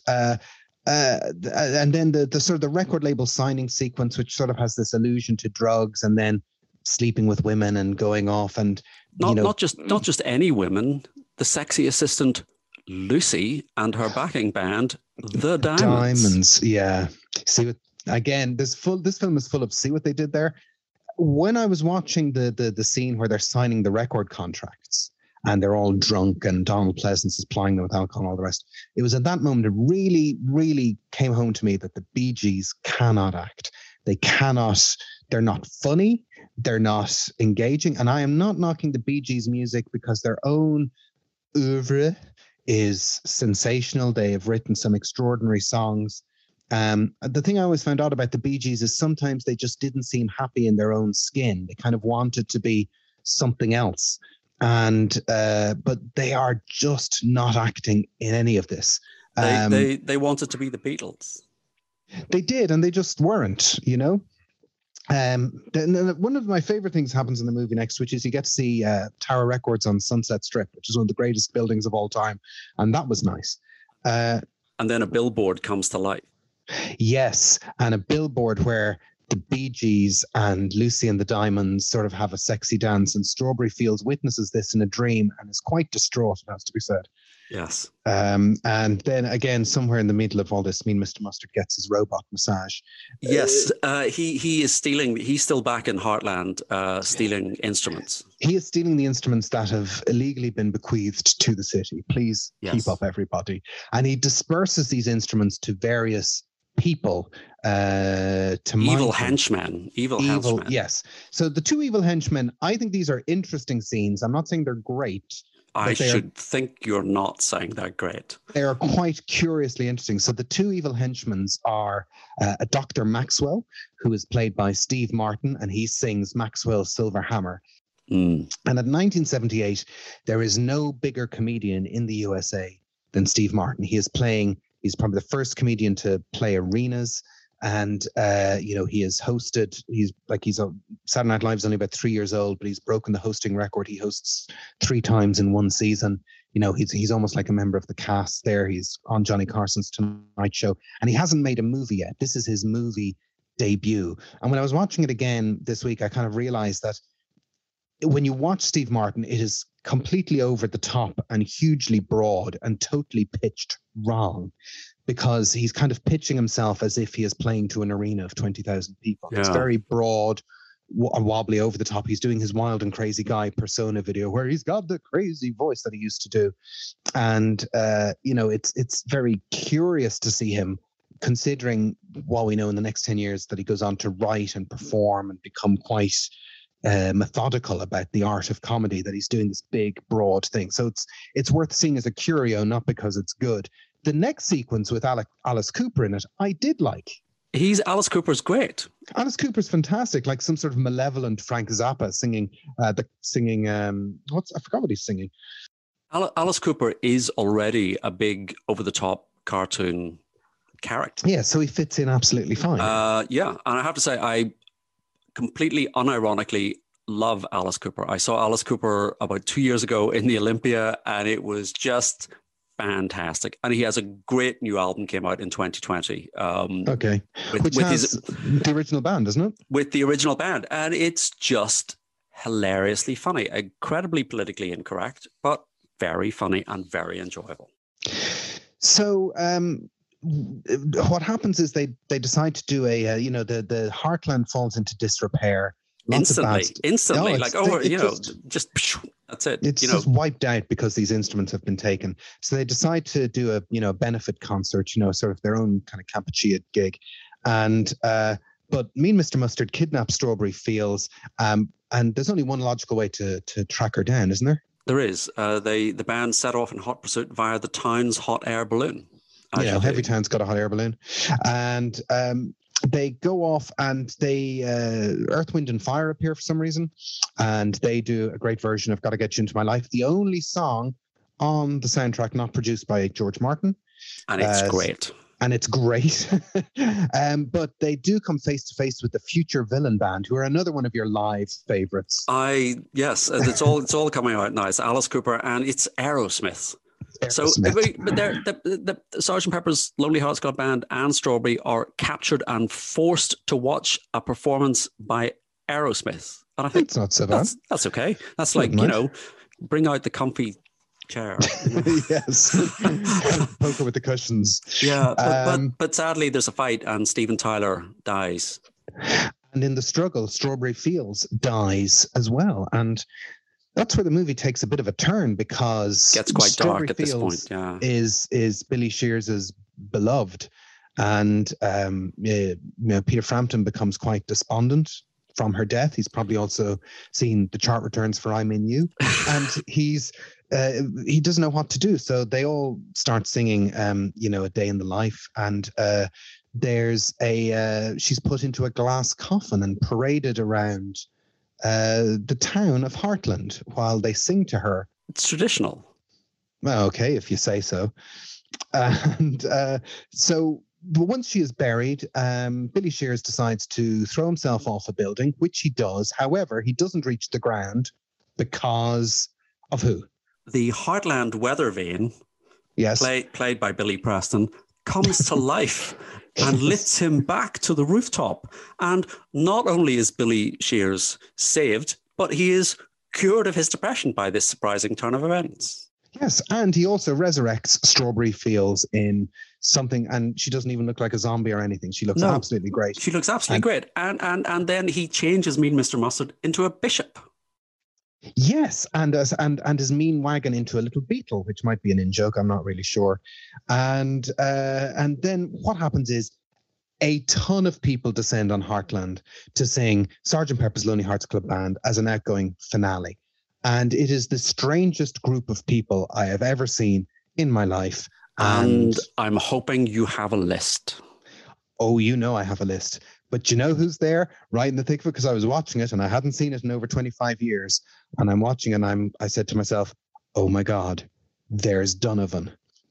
then the sort of the record label signing sequence, which sort of has this allusion to drugs and then sleeping with women and going off and not just any women. The sexy assistant Lucy and her backing band, the Diamonds. Yeah. See what again? This film is full of. See what they did there. When I was watching the scene where they're signing the record contracts and they're all drunk and Donald Pleasance is plying them with alcohol and all the rest, it was at that moment it really, really came home to me that the Bee Gees cannot act. They cannot. They're not funny. They're not engaging. And I am not knocking the Bee Gees music because their own oeuvre is sensational. They have written some extraordinary songs. The thing I always found out about the Bee Gees is sometimes they just didn't seem happy in their own skin. They kind of wanted to be something else. And but they are just not acting in any of this. They wanted to be the Beatles. They did, and they just weren't, one of my favorite things happens in the movie next, which is you get to see Tower Records on Sunset Strip, which is one of the greatest buildings of all time. And that was nice. And then a billboard comes to life. Yes. And a billboard where the Bee Gees and Lucy and the Diamonds sort of have a sexy dance, and Strawberry Fields witnesses this in a dream and is quite distraught, it has to be said. Yes. And then again, somewhere in the middle of all this, Mean Mr. Mustard gets his robot massage. Yes. He is stealing. He's still back in Heartland, stealing instruments. He is stealing the instruments that have illegally been bequeathed to the city. Please keep up, everybody. And he disperses these instruments to various people evil henchmen. Yes. So the two evil henchmen, I think these are interesting scenes. I'm not saying they're great. I should think you're not saying they're great. They are quite curiously interesting. So the two evil henchmen are a Dr. Maxwell, who is played by Steve Martin, and he sings Maxwell's Silver Hammer. And in 1978, there is no bigger comedian in the USA than Steve Martin. He's probably the first comedian to play arenas. And, he has hosted, Saturday Night Live is only about 3 years old, but he's broken the hosting record. He hosts 3 times in one season. He's almost like a member of the cast there. He's on Johnny Carson's Tonight Show, and he hasn't made a movie yet. This is his movie debut. And when I was watching it again this week, I kind of realized that when you watch Steve Martin, it is completely over the top and hugely broad and totally pitched wrong, because he's kind of pitching himself as if he is playing to an arena of 20,000 people. Yeah. It's very broad and wobbly, over the top. He's doing his Wild and Crazy Guy persona video where he's got the crazy voice that he used to do. And, it's very curious to see him, considering what we know in the next 10 years that he goes on to write and perform and become quite methodical about the art of comedy, that he's doing this big, broad thing. So it's worth seeing as a curio, not because it's good. The next sequence with Alice Cooper in it, I did like. Alice Cooper's great. Alice Cooper's fantastic, like some sort of malevolent Frank Zappa singing. I forgot what he's singing. Alice Cooper is already a big over-the-top cartoon character. Yeah, so he fits in absolutely fine. And I have to say, I completely unironically love Alice Cooper. I saw Alice Cooper about 2 years ago in the Olympia, and it was just fantastic. And he has a great new album came out in 2020. Okay. Which has the original band, doesn't it? With the original band. And it's just hilariously funny, incredibly politically incorrect, but very funny and very enjoyable. So what happens is they decide to do the Heartland falls into disrepair. Instantly, just that's it. It's just wiped out because these instruments have been taken. So they decide to do a benefit concert, sort of their own kind of Campuchia gig. And but Mean Mr. Mustard kidnaps Strawberry Fields, and there's only one logical way to track her down, isn't there? There is. The band set off in hot pursuit via the town's hot air balloon. Every town's got a hot air balloon, and they go off, and they Earth, Wind and Fire appear for some reason, and they do a great version of "Gotta Get You Into My Life," the only song on the soundtrack not produced by George Martin, and it's great. And it's great, but they do come face to face with the Future Villain Band, who are another one of your live favorites. Yes, it's all coming out now. It's Alice Cooper and it's Aerosmith. So, but the Sgt. Pepper's Lonely Hearts Club Band and Strawberry are captured and forced to watch a performance by Aerosmith. And I think it's not so bad. That's okay. That's like, bring out the comfy chair. Yes. Poker with the cushions. Yeah, but sadly there's a fight and Steven Tyler dies. And in the struggle, Strawberry Fields dies as well. And that's where the movie takes a bit of a turn, because gets quite dark at this point. Yeah, is Billy Shears's beloved, and Peter Frampton becomes quite despondent from her death. He's probably also seen the chart returns for "I'm in You," and he doesn't know what to do. So they all start singing, "A Day in the Life," and there's she's put into a glass coffin and paraded around the town of Heartland while they sing to her. It's traditional. Well, okay, if you say so. And so once she is buried, Billy Shears decides to throw himself off a building, which he does. However, he doesn't reach the ground because of who? The Heartland weather vane, yes, played by Billy Preston, comes to life and lifts him back to the rooftop. And not only is Billy Shears saved, but he is cured of his depression by this surprising turn of events. Yes, and he also resurrects Strawberry Fields in something, and she doesn't even look like a zombie or anything. She looks absolutely great. She looks absolutely great. And then he changes Mean Mr. Mustard into a bishop. Yes, and his mean wagon into a little beetle, which might be an in-joke, I'm not really sure. And then what happens is a ton of people descend on Heartland to sing Sgt. Pepper's Lonely Hearts Club Band as an outgoing finale. And it is the strangest group of people I have ever seen in my life. And I'm hoping you have a list. Oh, I have a list. But you know who's there right in the thick of it? Because I was watching it and I hadn't seen it in over 25 years. And I'm watching and I said to myself, oh my God, there's Donovan.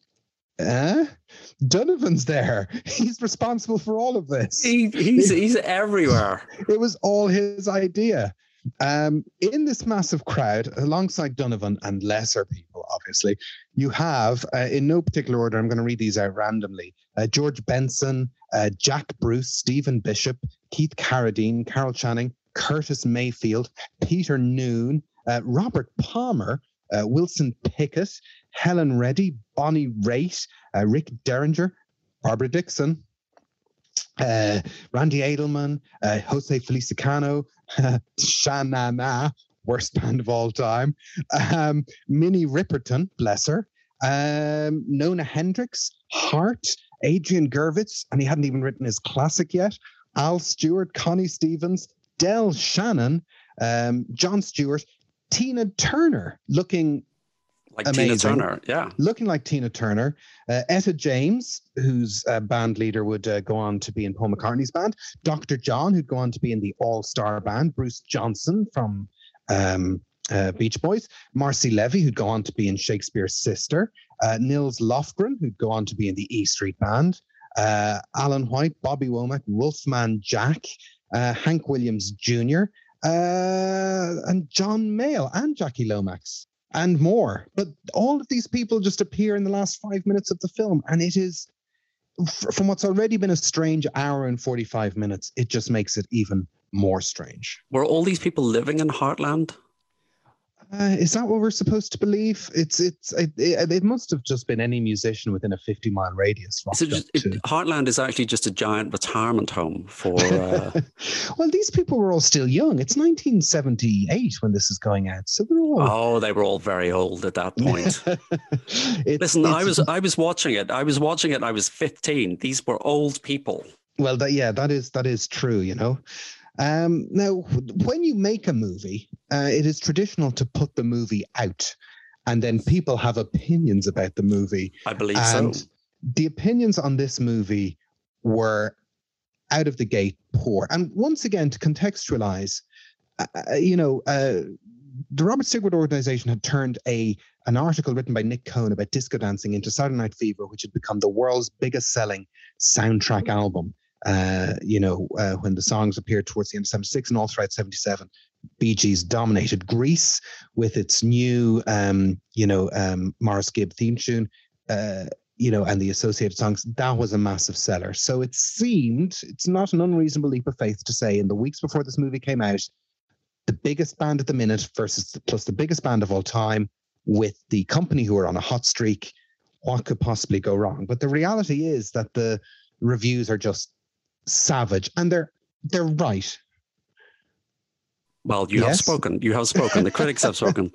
Donovan's there. He's responsible for all of this. He's everywhere. It was all his idea. In this massive crowd, alongside Donovan and lesser people, obviously, you have, in no particular order, I'm going to read these out randomly, George Benson, Jack Bruce, Stephen Bishop, Keith Carradine, Carol Channing, Curtis Mayfield, Peter Noon, Robert Palmer, Wilson Pickett, Helen Reddy, Bonnie Raitt, Rick Derringer, Barbara Dixon, Randy Edelman, Jose Feliciano, Sha-Na-Na, worst band of all time, Minnie Riperton, bless her, Nona Hendricks, Hart, Adrian Gervitz, and he hadn't even written his classic yet, Al Stewart, Connie Stevens, Del Shannon, John Stewart, Tina Turner, looking like amazing. Tina Turner, yeah. Looking like Tina Turner. Etta James, whose band leader would go on to be in Paul McCartney's band. Dr. John, who'd go on to be in the All-Star Band. Bruce Johnson from Beach Boys. Marcy Levy, who'd go on to be in Shakespeare's Sister. Nils Lofgren, who'd go on to be in the E Street Band. Alan White, Bobby Womack, Wolfman Jack, Hank Williams Jr., and John Mayall and Jackie Lomax and more. But all of these people just appear in the last 5 minutes of the film, and it is, from what's already been a strange hour and 45 minutes, it just makes it even more strange. Were all these people living in Heartland? Is that what we're supposed to believe? It must have just been any musician within a 50-mile radius. Heartland is actually just a giant retirement home for... Well, these people were all still young. It's 1978 when this is going out. So they're all... Oh, they were all very old at that point. Listen, I was watching it. I was 15. These were old people. Well, that is true, you know. Now, when you make a movie, it is traditional to put the movie out, and then people have opinions about the movie. I believe and so. The opinions on this movie were out of the gate poor. And once again, to contextualize, the Robert Stigwood organization had turned an article written by Nick Cohen about disco dancing into Saturday Night Fever, which had become the world's biggest selling soundtrack album. When the songs appeared towards the end of 76 and all throughout 77, Bee Gees dominated Grease with its new, Morris Gibb theme tune, and the associated songs. That was a massive seller. So it seemed, it's not an unreasonable leap of faith to say, in the weeks before this movie came out, the biggest band at the minute plus the biggest band of all time, with the company who are on a hot streak, what could possibly go wrong? But the reality is that the reviews are just savage, and they're right. Well, you have spoken. The critics have spoken.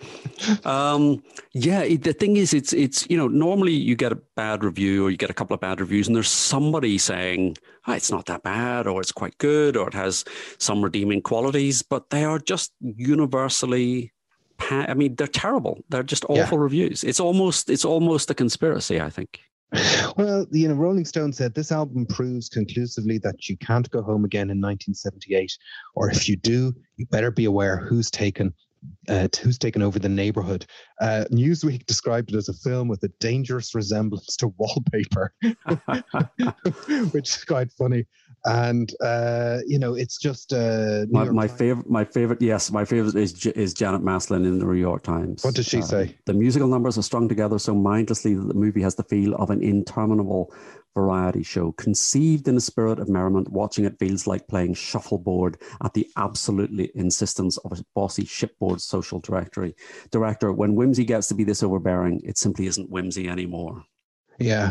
The thing is, it's normally you get a bad review or you get a couple of bad reviews, and there's somebody saying, it's not that bad, or it's quite good, or it has some redeeming qualities, but they are just universally, they're terrible. They're just awful reviews. It's almost a conspiracy, I think. Well, Rolling Stone said this album proves conclusively that you can't go home again in 1978, or if you do, you better be aware who's taken over the neighborhood. Newsweek described it as a film with a dangerous resemblance to Wallpaper, which is quite funny. And it's just my favorite is Janet Maslin in the New York Times. What does she say? The musical numbers are strung together so mindlessly that the movie has the feel of an interminable variety show. Conceived in a spirit of merriment, watching it feels like playing shuffleboard at the absolutely insistence of a bossy shipboard social director. When whimsy gets to be this overbearing, it simply isn't whimsy anymore. Yeah.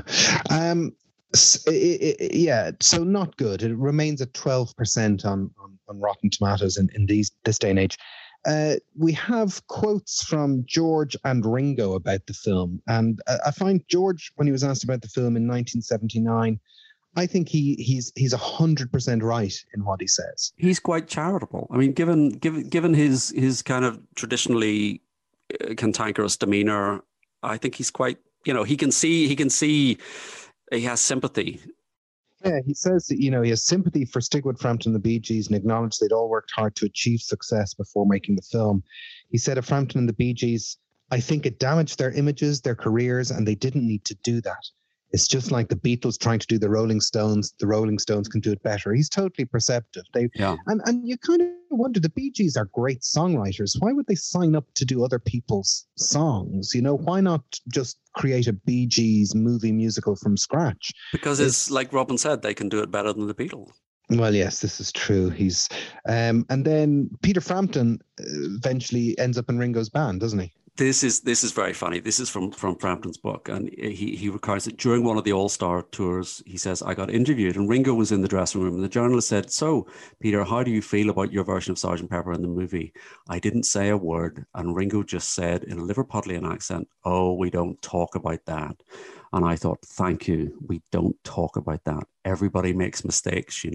So not good. It remains at 12% on Rotten Tomatoes in this day and age. We have quotes from George and Ringo about the film, and I find George, when he was asked about the film in 1979, I think he's 100% right in what he says. He's quite charitable. I mean, given his kind of traditionally cantankerous demeanor, I think he's quite. He can see. He has sympathy. Yeah, he says that, he has sympathy for Stigwood, Frampton, and the Bee Gees, and acknowledged they'd all worked hard to achieve success before making the film. He said of Frampton and the Bee Gees, I think it damaged their images, their careers, and they didn't need to do that. It's just like the Beatles trying to do the Rolling Stones. The Rolling Stones can do it better. He's totally perceptive. And you kind of wonder, the Bee Gees are great songwriters. Why would they sign up to do other people's songs? Why not just create a Bee Gees movie musical from scratch? Because it's like Robin said, they can do it better than the Beatles. Well, yes, this is true. He's and then Peter Frampton eventually ends up in Ringo's band, doesn't he? This is very funny. This is from Frampton's book, and he recounts that during one of the All-Star tours, he says, I got interviewed, and Ringo was in the dressing room, and the journalist said, so, Peter, how do you feel about your version of Sgt. Pepper in the movie? I didn't say a word, and Ringo just said in a Liverpudlian accent, oh, we don't talk about that. And I thought, thank you, we don't talk about that. Everybody makes mistakes,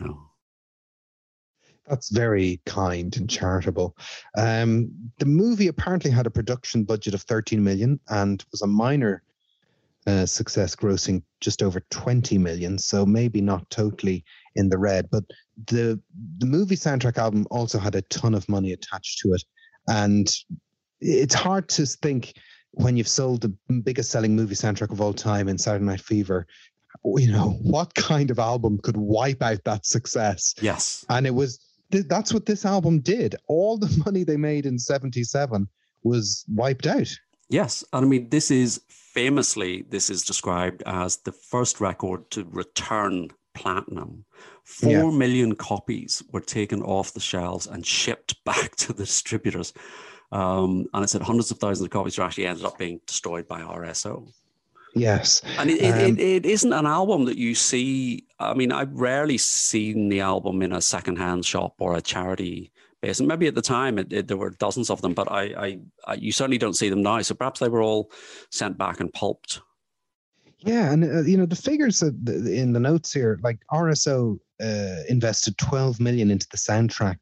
That's very kind and charitable. The movie apparently had a production budget of 13 million and was a minor success, grossing just over 20 million. So maybe not totally in the red, but the movie soundtrack album also had a ton of money attached to it. And it's hard to think, when you've sold the biggest selling movie soundtrack of all time in Saturday Night Fever, what kind of album could wipe out that success? Yes. And it was that's what this album did. All the money they made in 77 was wiped out. Yes. And I mean, this is described as the first record to return platinum. 4 million copies were taken off the shelves and shipped back to the distributors. And it said hundreds of thousands of copies actually ended up being destroyed by RSO. Yes. And it isn't an album that you see. I mean, I've rarely seen the album in a secondhand shop or a charity base. And maybe at the time there were dozens of them, but you certainly don't see them now. So perhaps they were all sent back and pulped. Yeah. And, the figures in the notes here, like RSO invested 12 million into the soundtrack.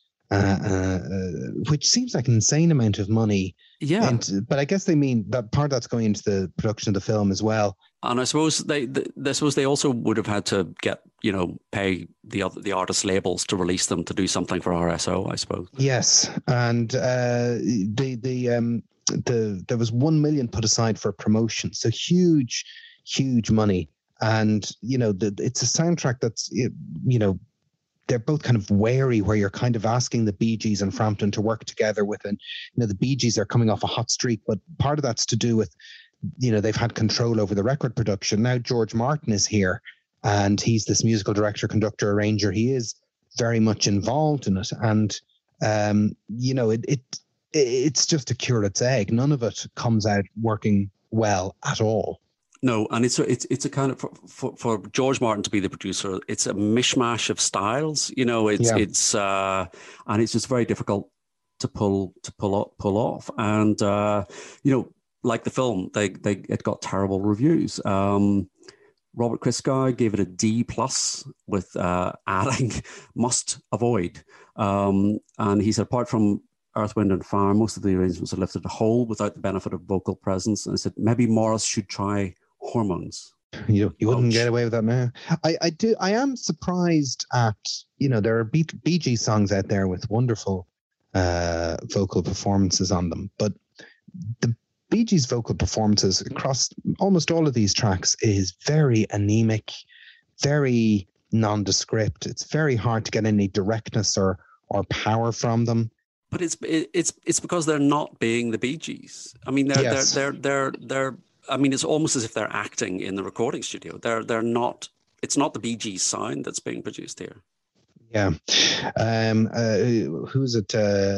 Which seems like an insane amount of money. Yeah. But I guess they mean that part that's going into the production of the film as well. And I suppose they also would have had to get, pay the artist labels to release them to do something for RSO, I suppose. Yes. And there was 1 million put aside for promotion. So huge money. And, it's a soundtrack that's, they're both kind of wary, where you're kind of asking the Bee Gees and Frampton to work together with, and the Bee Gees are coming off a hot streak, but part of that's to do with, they've had control over the record production. Now George Martin is here, and he's this musical director, conductor, arranger. He is very much involved in it, and it's just a curate's egg. None of it comes out working well at all. No, and it's a kind of for George Martin to be the producer. It's a mishmash of styles, It's and it's just very difficult to pull off. And like the film, it got terrible reviews. Robert Christgau gave it a D+ with adding must avoid, and he said apart from Earth, Wind and Fire, most of the arrangements are lifted whole without the benefit of vocal presence. And I said maybe Morris should try Hormones. You wouldn't get away with that now. I am surprised at, there are Bee Gees songs out there with wonderful vocal performances on them, but the Bee Gees vocal performances across almost all of these tracks is very anemic, very nondescript. It's very hard to get any directness or power from them. But it's because they're not being the Bee Gees. I mean, they're I mean, it's almost as if they're acting in the recording studio. They're not. It's not the Bee Gees sound that's being produced here. Yeah. Who's it?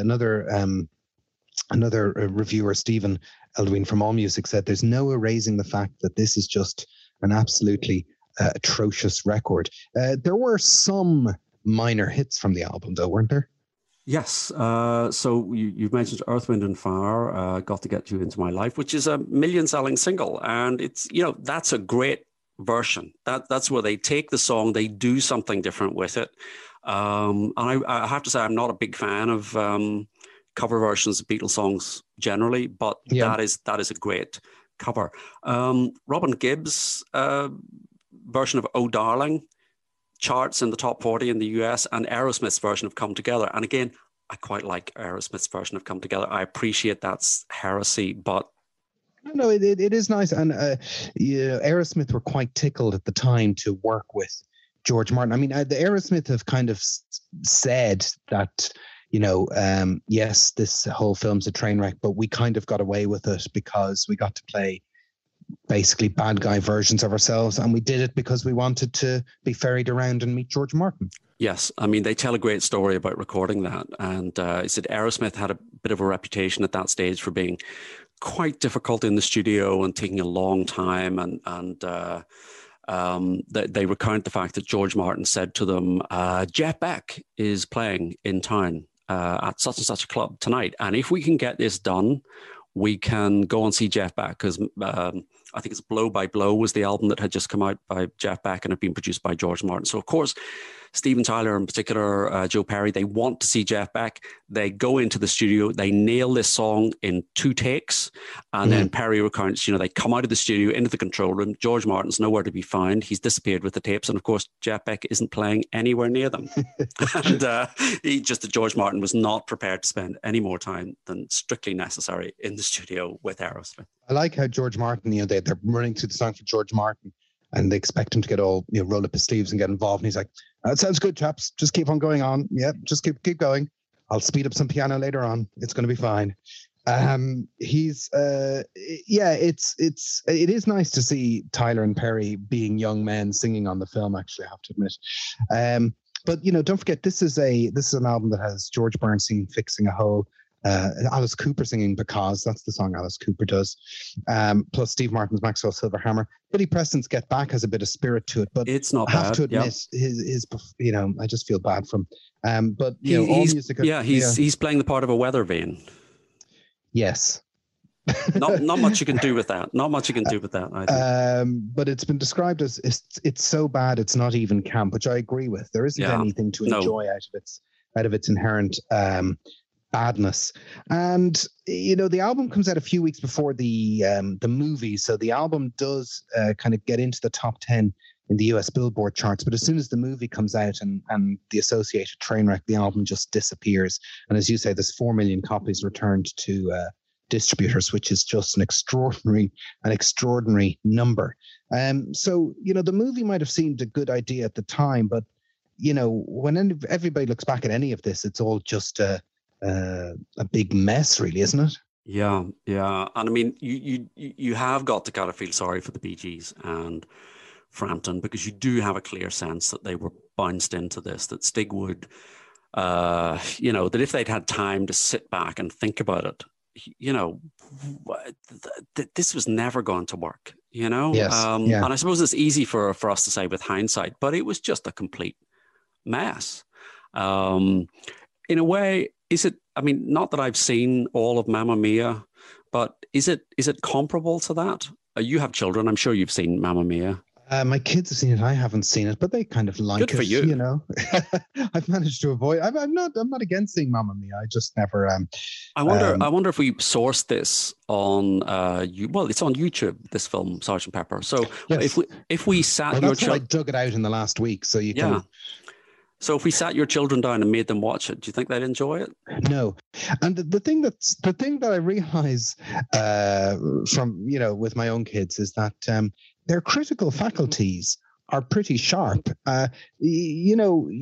Another reviewer, Stephen Eldwin from AllMusic, said there's no erasing the fact that this is just an absolutely atrocious record. There were some minor hits from the album, though, weren't there? Yes. So you've mentioned Earth, Wind and Fire, Got to Get You Into My Life, which is a million-selling single. And it's, that's a great version. That's where they take the song, they do something different with it. And I have to say, I'm not a big fan of cover versions of Beatles songs generally, but that is a great cover. Robin Gibbs' version of Oh Darling charts in the top 40 in the US, and Aerosmith's version of Come Together. And again, I quite like Aerosmith's version of Come Together. I appreciate that's heresy, but no, it is nice. And Aerosmith were quite tickled at the time to work with George Martin. I mean, the Aerosmith have kind of said that, yes, this whole film's a train wreck, but we kind of got away with it because we got to play basically bad guy versions of ourselves, and we did it because we wanted to be ferried around and meet George Martin. Yes, I mean, they tell a great story about recording that, and he said Aerosmith had a bit of a reputation at that stage for being quite difficult in the studio and taking a long time, and they recount the fact that George Martin said to them, Jeff Beck is playing in town at such and such a club tonight, and if we can get this done, we can go and see Jeff Beck, because I think it's Blow by Blow was the album that had just come out by Jeff Beck and had been produced by George Martin. So, of course, Steven Tyler in particular, Joe Perry, they want to see Jeff Beck. They go into the studio, they nail this song in 2 takes. And then Perry recounts, they come out of the studio into the control room. George Martin's nowhere to be found. He's disappeared with the tapes. And of course, Jeff Beck isn't playing anywhere near them. And George Martin was not prepared to spend any more time than strictly necessary in the studio with Aerosmith. I like how George Martin, they're running through the song for George Martin. and they expect him to get all, roll up his sleeves and get involved. And he's like, "That sounds good, chaps. Just keep on going on. Yeah, just keep going. I'll speed up some piano later on. It's going to be fine." It is nice to see Tyler and Perry being young men singing on the film, actually, I have to admit. But don't forget, this is an album that has George Bernstein fixing a hole, Alice Cooper singing "Because," that's the song Alice Cooper does, plus Steve Martin's "Maxwell Silverhammer." Billy Preston's "Get Back" has a bit of spirit to it, but it's not I have bad. to admit, his I just feel bad for him. But all music, he's playing the part of a weather vane. Yes. not much you can do with that. Not much you can do with that, I think. But it's been described as it's so bad it's not even camp, which I agree with. There isn't anything to enjoy out of its inherent badness. And the album comes out a few weeks before the movie, so the album does kind of get into the top 10 in the US Billboard charts. But as soon as the movie comes out and the associated train wreck, the album just disappears. And as you say, there's 4 million copies returned to distributors, which is just an extraordinary number. So the movie might have seemed a good idea at the time, but when everybody looks back at any of this, it's all just a big mess, really, isn't it? Yeah. And I mean, you have got to kind of feel sorry for the Bee Gees and Frampton, because you do have a clear sense that they were bounced into this, that Stigwood, that if they'd had time to sit back and think about it, this was never going to work, Yes, And I suppose it's easy for us to say with hindsight, but it was just a complete mess. In a way, is it, I mean, not that I've seen all of Mamma Mia, but is it comparable to that? You have children. I'm sure you've seen Mamma Mia. My kids have seen it. I haven't seen it, but they kind of like it. Good for you. I've managed to avoid. I'm not against seeing Mamma Mia. I just never. I wonder if we sourced this on. It's on YouTube. This film, Sgt. Pepper. So yes. if we sat your children, I dug it out in the last week, so you can. So if we sat your children down and made them watch it, do you think they'd enjoy it? No. And the thing that I realize from with my own kids is that their critical faculties are pretty sharp. You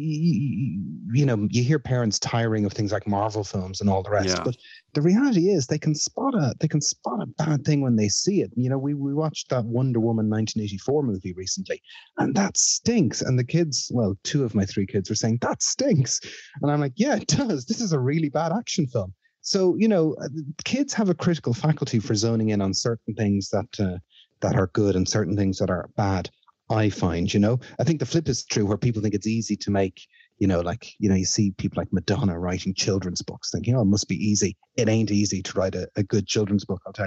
hear parents tiring of things like Marvel films and all the rest, but the reality is they can spot a bad thing when they see it. We watched that Wonder Woman 1984 movie recently, and that stinks. And the kids, well, 2 of my 3 kids were saying that stinks, and I'm like, yeah, it does. This is a really bad action film. So kids have a critical faculty for zoning in on certain things that are good and certain things that are bad. I find, I think the flip is true, where people think it's easy to make, you see people like Madonna writing children's books thinking, it must be easy. It ain't easy to write a good children's book, I'll tell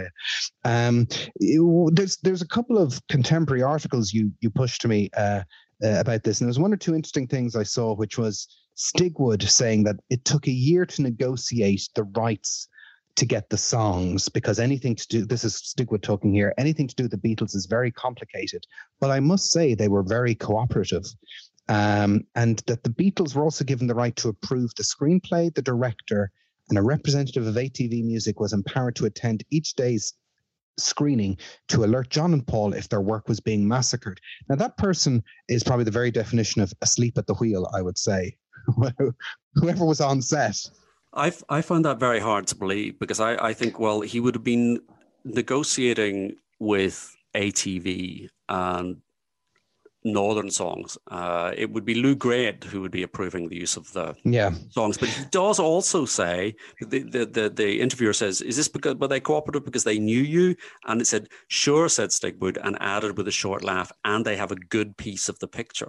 you. There's a couple of contemporary articles you pushed to me about this. And there's 1 or 2 interesting things I saw, which was Stigwood saying that it took a year to negotiate the rights to get the songs, because anything to do, this is Stigwood talking here, anything to do with the Beatles is very complicated. But I must say they were very cooperative, and that the Beatles were also given the right to approve the screenplay, the director, and a representative of ATV Music was empowered to attend each day's screening to alert John and Paul if their work was being massacred. Now, that person is probably the very definition of asleep at the wheel, I would say. Whoever was on set. I found that very hard to believe, because I think, well, he would have been negotiating with ATV and Northern Songs. It would be Lou Grade who would be approving the use of the songs. But he does also say, the interviewer says, is this because, were they cooperative because they knew you? And it said, sure, said Stigwood, and added with a short laugh, and they have a good piece of the picture.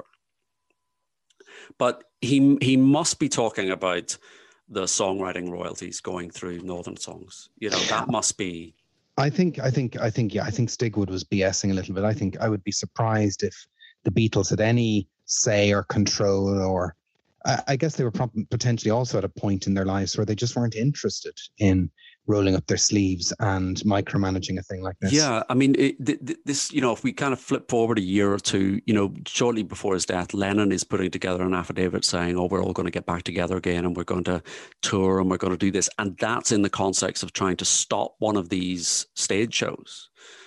But he must be talking about the songwriting royalties going through Northern Songs. That must be. I think Stigwood was BSing a little bit. I think I would be surprised if the Beatles had any say or control, or I guess they were potentially also at a point in their lives where they just weren't interested in rolling up their sleeves and micromanaging a thing like this. Yeah, I mean, this, if we kind of flip forward a year or two, shortly before his death, Lennon is putting together an affidavit saying, we're all going to get back together again, and we're going to tour, and we're going to do this. And that's in the context of trying to stop one of these stage shows.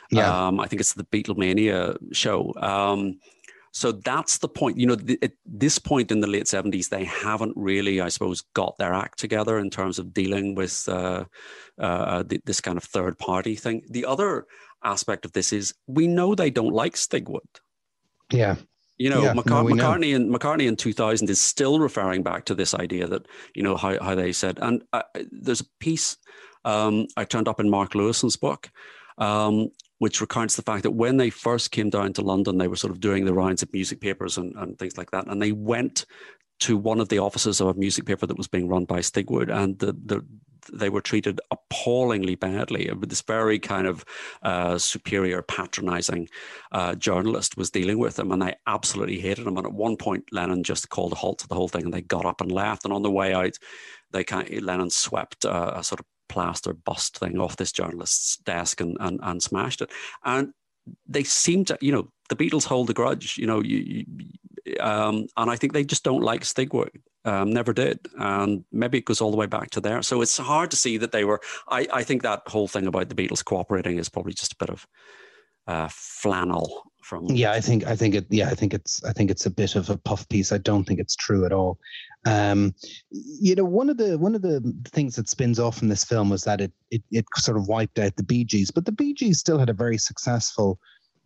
Yeah. I think it's the Beatlemania show. So that's the point. At this point in the late 70s, they haven't really, I suppose, got their act together in terms of dealing with this kind of third party thing. The other aspect of this is we know they don't like Stigwood. Yeah. McCartney in 2000 is still referring back to this idea that, how they said, and there's a piece I turned up in Mark Lewison's book, which recounts the fact that when they first came down to London, they were sort of doing the rounds of music papers and things like that. And they went to one of the offices of a music paper that was being run by Stigwood, and they were treated appallingly badly. This very kind of superior, patronizing journalist was dealing with them, and they absolutely hated him. And at one point, Lennon just called a halt to the whole thing, and they got up and left. And on the way out, Lennon swept a sort of plaster bust thing off this journalist's desk and smashed it. And they seem to, the Beatles hold a grudge, and I think they just don't like Stigwood. Never did. And maybe it goes all the way back to there. So it's hard to see that they were, I think that whole thing about the Beatles cooperating is probably just a bit of flannel from. Yeah, I think it's a bit of a puff piece. I don't think it's true at all. One of the things that spins off from this film was that it sort of wiped out the Bee Gees, but the Bee Gees still had a very successful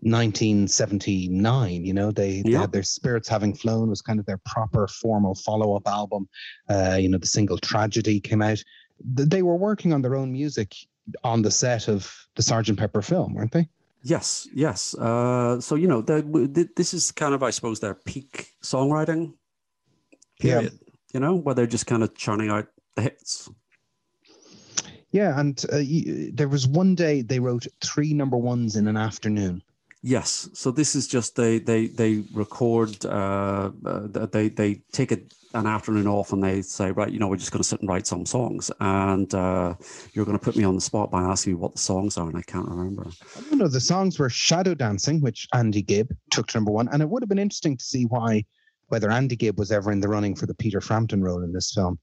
1979. They had their Spirits Having Flown was kind of their proper formal follow-up album. The single Tragedy came out. They were working on their own music on the set of the Sgt. Pepper film, weren't they? Yes. So this is kind of, I suppose, their peak songwriting period. Where they're just kind of churning out the hits. Yeah, and there was one day they wrote 3 number ones in an afternoon. Yes, so this is just they record, they take an afternoon off and they say, right, we're just going to sit and write some songs, and you're going to put me on the spot by asking me what the songs are, and I can't remember. No, the songs were Shadow Dancing, which Andy Gibb took to number one, and it would have been interesting to see whether Andy Gibb was ever in the running for the Peter Frampton role in this film.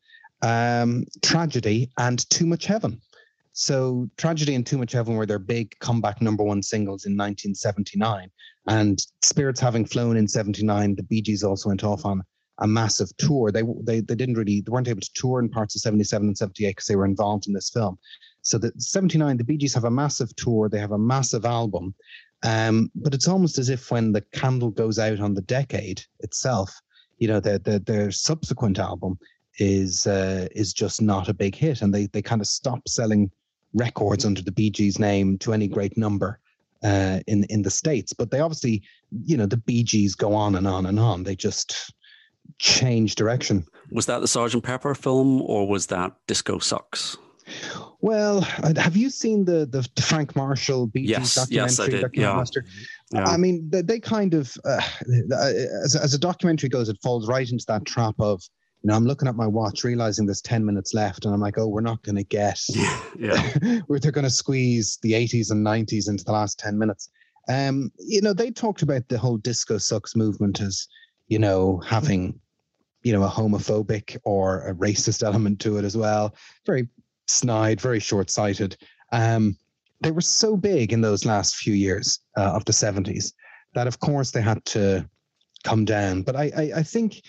Tragedy and Too Much Heaven. So Tragedy and Too Much Heaven were their big comeback number one singles in 1979. And Spirits Having Flown in 79, the Bee Gees also went off on a massive tour. They weren't able to tour in parts of 77 and 78 because they were involved in this film. So the 79, the Bee Gees have a massive tour. They have a massive album. But it's almost as if when the candle goes out on the decade itself, their subsequent album is just not a big hit, and they kind of stop selling records under the Bee Gees name to any great number in the States. But they obviously, the Bee Gees go on and on and on. They just change direction. Was that the Sgt. Pepper film, or was that Disco Sucks? Well, have you seen the Frank Marshall Bee Gees documentary? Yes, I did. Yeah. I mean, they kind of, as a documentary goes, it falls right into that trap of, I'm looking at my watch, realizing there's 10 minutes left, and I'm like, oh, we're not going to get, they're going to squeeze the 80s and 90s into the last 10 minutes. They talked about the whole Disco Sucks movement as, having, a homophobic or a racist element to it as well. Very snide, very short-sighted. They were so big in those last few years of the 70s that, of course, they had to come down. But I think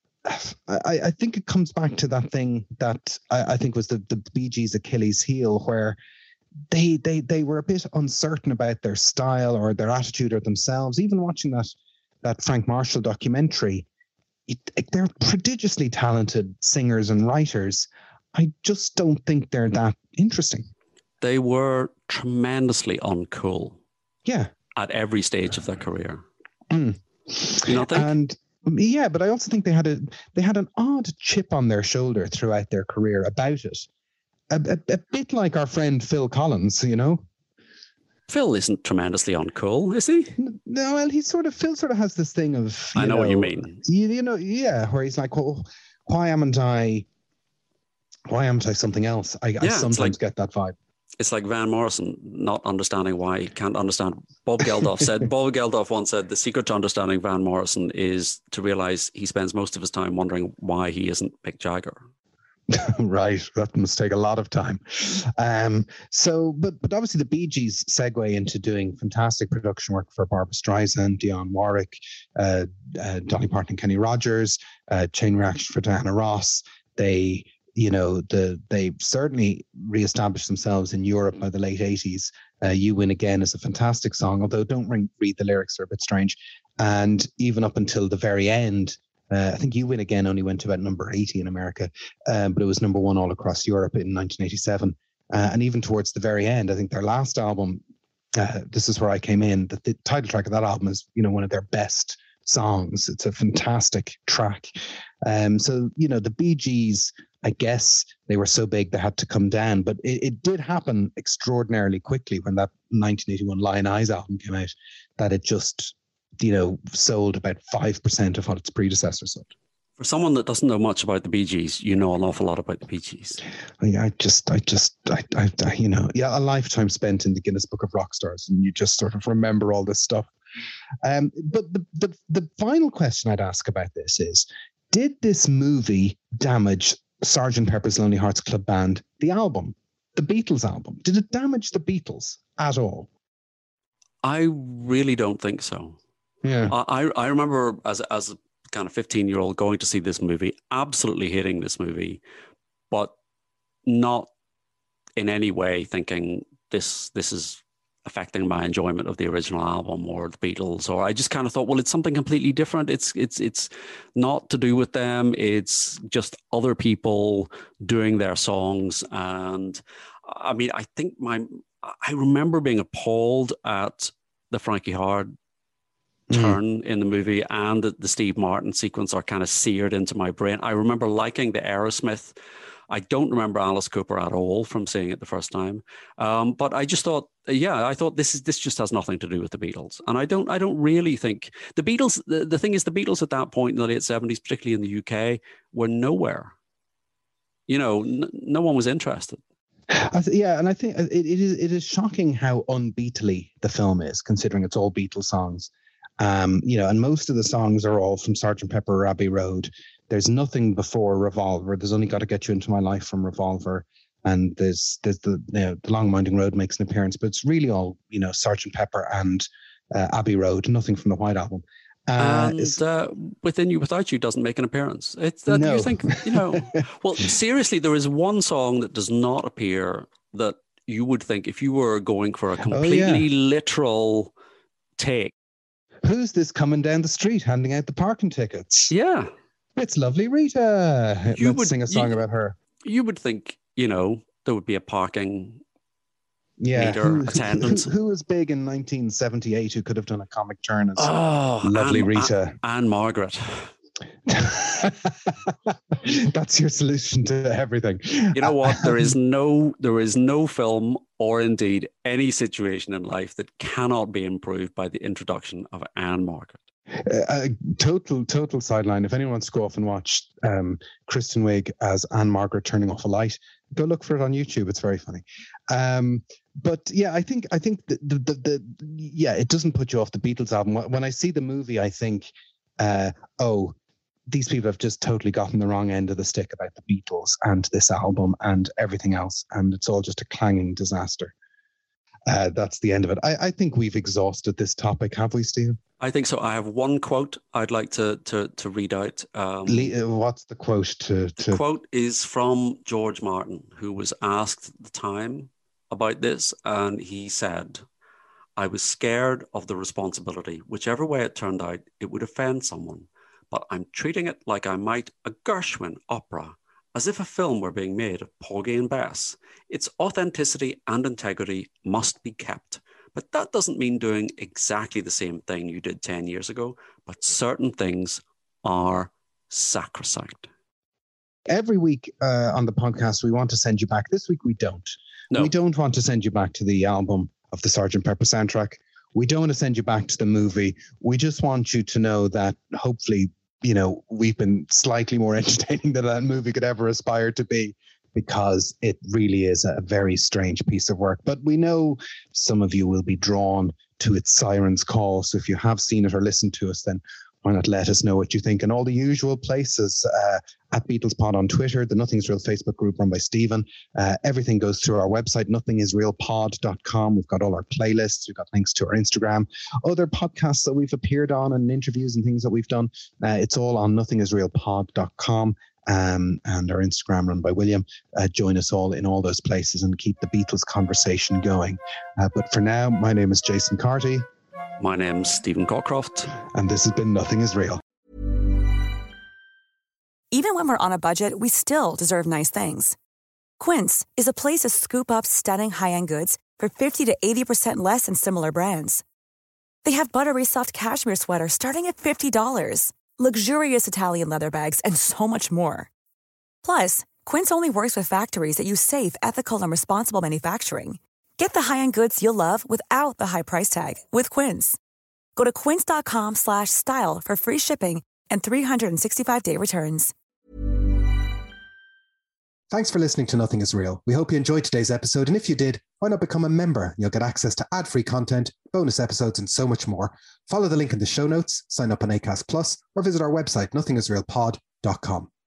it comes back to that thing that I think was the Bee Gees' Achilles heel, where they were a bit uncertain about their style or their attitude or themselves. Even watching that Frank Marshall documentary, they're prodigiously talented singers and writers. I just don't think they're that interesting. They were tremendously uncool. Yeah. At every stage of their career. Mm. You don't think? And yeah, but I also think they had an odd chip on their shoulder throughout their career about it. A bit like our friend Phil Collins, Phil isn't tremendously uncool, is he? No, well, Phil sort of has this thing of, I know what you mean. Where he's like, well, why am I something else? I sometimes get that vibe. It's like Van Morrison not understanding why he can't understand. Bob Geldof once said the secret to understanding Van Morrison is to realize he spends most of his time wondering why he isn't Mick Jagger. Right, that must take a lot of time. But obviously the Bee Gees segue into doing fantastic production work for Barbra Streisand, Dionne Warwick, Dolly Parton, Kenny Rogers, Chain Reaction for Diana Ross. They certainly reestablished themselves in Europe by the late 80s. You Win Again is a fantastic song, although don't read the lyrics, they're a bit strange. And even up until the very end, I think You Win Again only went to about number 80 in America, but it was number one all across Europe in 1987. And even towards the very end, I think their last album, This Is Where I Came In, the title track of that album is, one of their best songs. It's a fantastic track. So, the Bee Gees, I guess they were so big they had to come down, but it did happen extraordinarily quickly when that 1981 Lion Eyes album came out, that it just, sold about 5% of what its predecessor sold. For someone that doesn't know much about the Bee Gees, you know an awful lot about the Bee Gees. A lifetime spent in the Guinness Book of Rock Stars, and you just sort of remember all this stuff. But the final question I'd ask about this is, did this movie damage Sgt. Pepper's Lonely Hearts Club Band, the album, the Beatles album? Did it damage the Beatles at all? I really don't think so. Yeah. I remember as a kind of 15-year-old going to see this movie, absolutely hating this movie, but not in any way thinking this is affecting my enjoyment of the original album or the Beatles. Or I just kind of thought, well, it's something completely different. It's not to do with them. It's just other people doing their songs. And I mean, I remember being appalled at the Frankie Hard turn in the movie, and the Steve Martin sequence are kind of seared into my brain. I remember liking the Aerosmith. I don't remember Alice Cooper at all from seeing it the first time. But I just thought, I thought this just has nothing to do with the Beatles. And I don't really think the Beatles, the thing is, the Beatles at that point in the late 70s, particularly in the UK, were nowhere. No one was interested. And I think it is shocking how unbeatly the film is, considering it's all Beatles songs. And most of the songs are all from Sgt. Pepper or Abbey Road. There's nothing before Revolver. There's only Got to Get You Into My Life from Revolver. And there's the Long Winding Road makes an appearance, but it's really all, Sgt. Pepper and Abbey Road, nothing from the White Album. And Within You Without You doesn't make an appearance. It's that no. You think, well, seriously, there is one song that does not appear that you would think, if you were going for a completely literal take. Who's this coming down the street handing out the parking tickets? Yeah. It's Lovely Rita. Let's sing a song about her. You would think, there would be a parking meter attendant. Who was big in 1978 who could have done a comic turn as Lovely Rita? Anne Margaret. That's your solution to everything. You know what? There is no film or indeed any situation in life that cannot be improved by the introduction of Anne Margaret. Total sideline. If anyone wants to go off and watch Kristen Wiig as Anne Margaret turning off a light, go look for it on YouTube. It's very funny. But yeah, I think it doesn't put you off the Beatles album. When I see the movie, I think, these people have just totally gotten the wrong end of the stick about the Beatles and this album and everything else, and it's all just a clanging disaster. That's the end of it. I think we've exhausted this topic, have we, Stephen? I think so. I have one quote I'd like to read out. What's the quote? The quote is from George Martin, who was asked at the time about this, and he said, "I was scared of the responsibility. Whichever way it turned out, it would offend someone. But I'm treating it like I might a Gershwin opera, as if a film were being made of Porgy and Bess. Its authenticity and integrity must be kept. But that doesn't mean doing exactly the same thing you did 10 years ago, but certain things are sacrosanct." Every week on the podcast, we want to send you back. This week, we don't. No. We don't want to send you back to the album of the Sgt. Pepper soundtrack. We don't want to send you back to the movie. We just want you to know that hopefully, we've been slightly more entertaining than that movie could ever aspire to be, because it really is a very strange piece of work. But we know some of you will be drawn to its siren's call. So if you have seen it or listened to us, then why not let us know what you think? And all the usual places, at BeatlesPod on Twitter, the Nothing Is Real Facebook group run by Stephen. Everything goes through our website, nothingisrealpod.com. We've got all our playlists. We've got links to our Instagram, other podcasts that we've appeared on, and interviews and things that we've done. It's all on nothingisrealpod.com. And our Instagram run by William. Join us all in all those places and keep the Beatles conversation going. But for now, my name is Jason Carty. My name's Stephen Cockcroft. And this has been Nothing Is Real. Even when we're on a budget, we still deserve nice things. Quince is a place to scoop up stunning high-end goods for 50 to 80% less than similar brands. They have buttery soft cashmere sweaters starting at $50, luxurious Italian leather bags, and so much more. Plus, Quince only works with factories that use safe, ethical, and responsible manufacturing. Get the high-end goods you'll love without the high price tag with Quince. Go to quince.com/style for free shipping and 365-day returns. Thanks for listening to Nothing Is Real. We hope you enjoyed today's episode, and if you did, why not become a member? You'll get access to ad-free content, bonus episodes, and so much more. Follow the link in the show notes, sign up on Acast Plus, or visit our website, nothingisrealpod.com.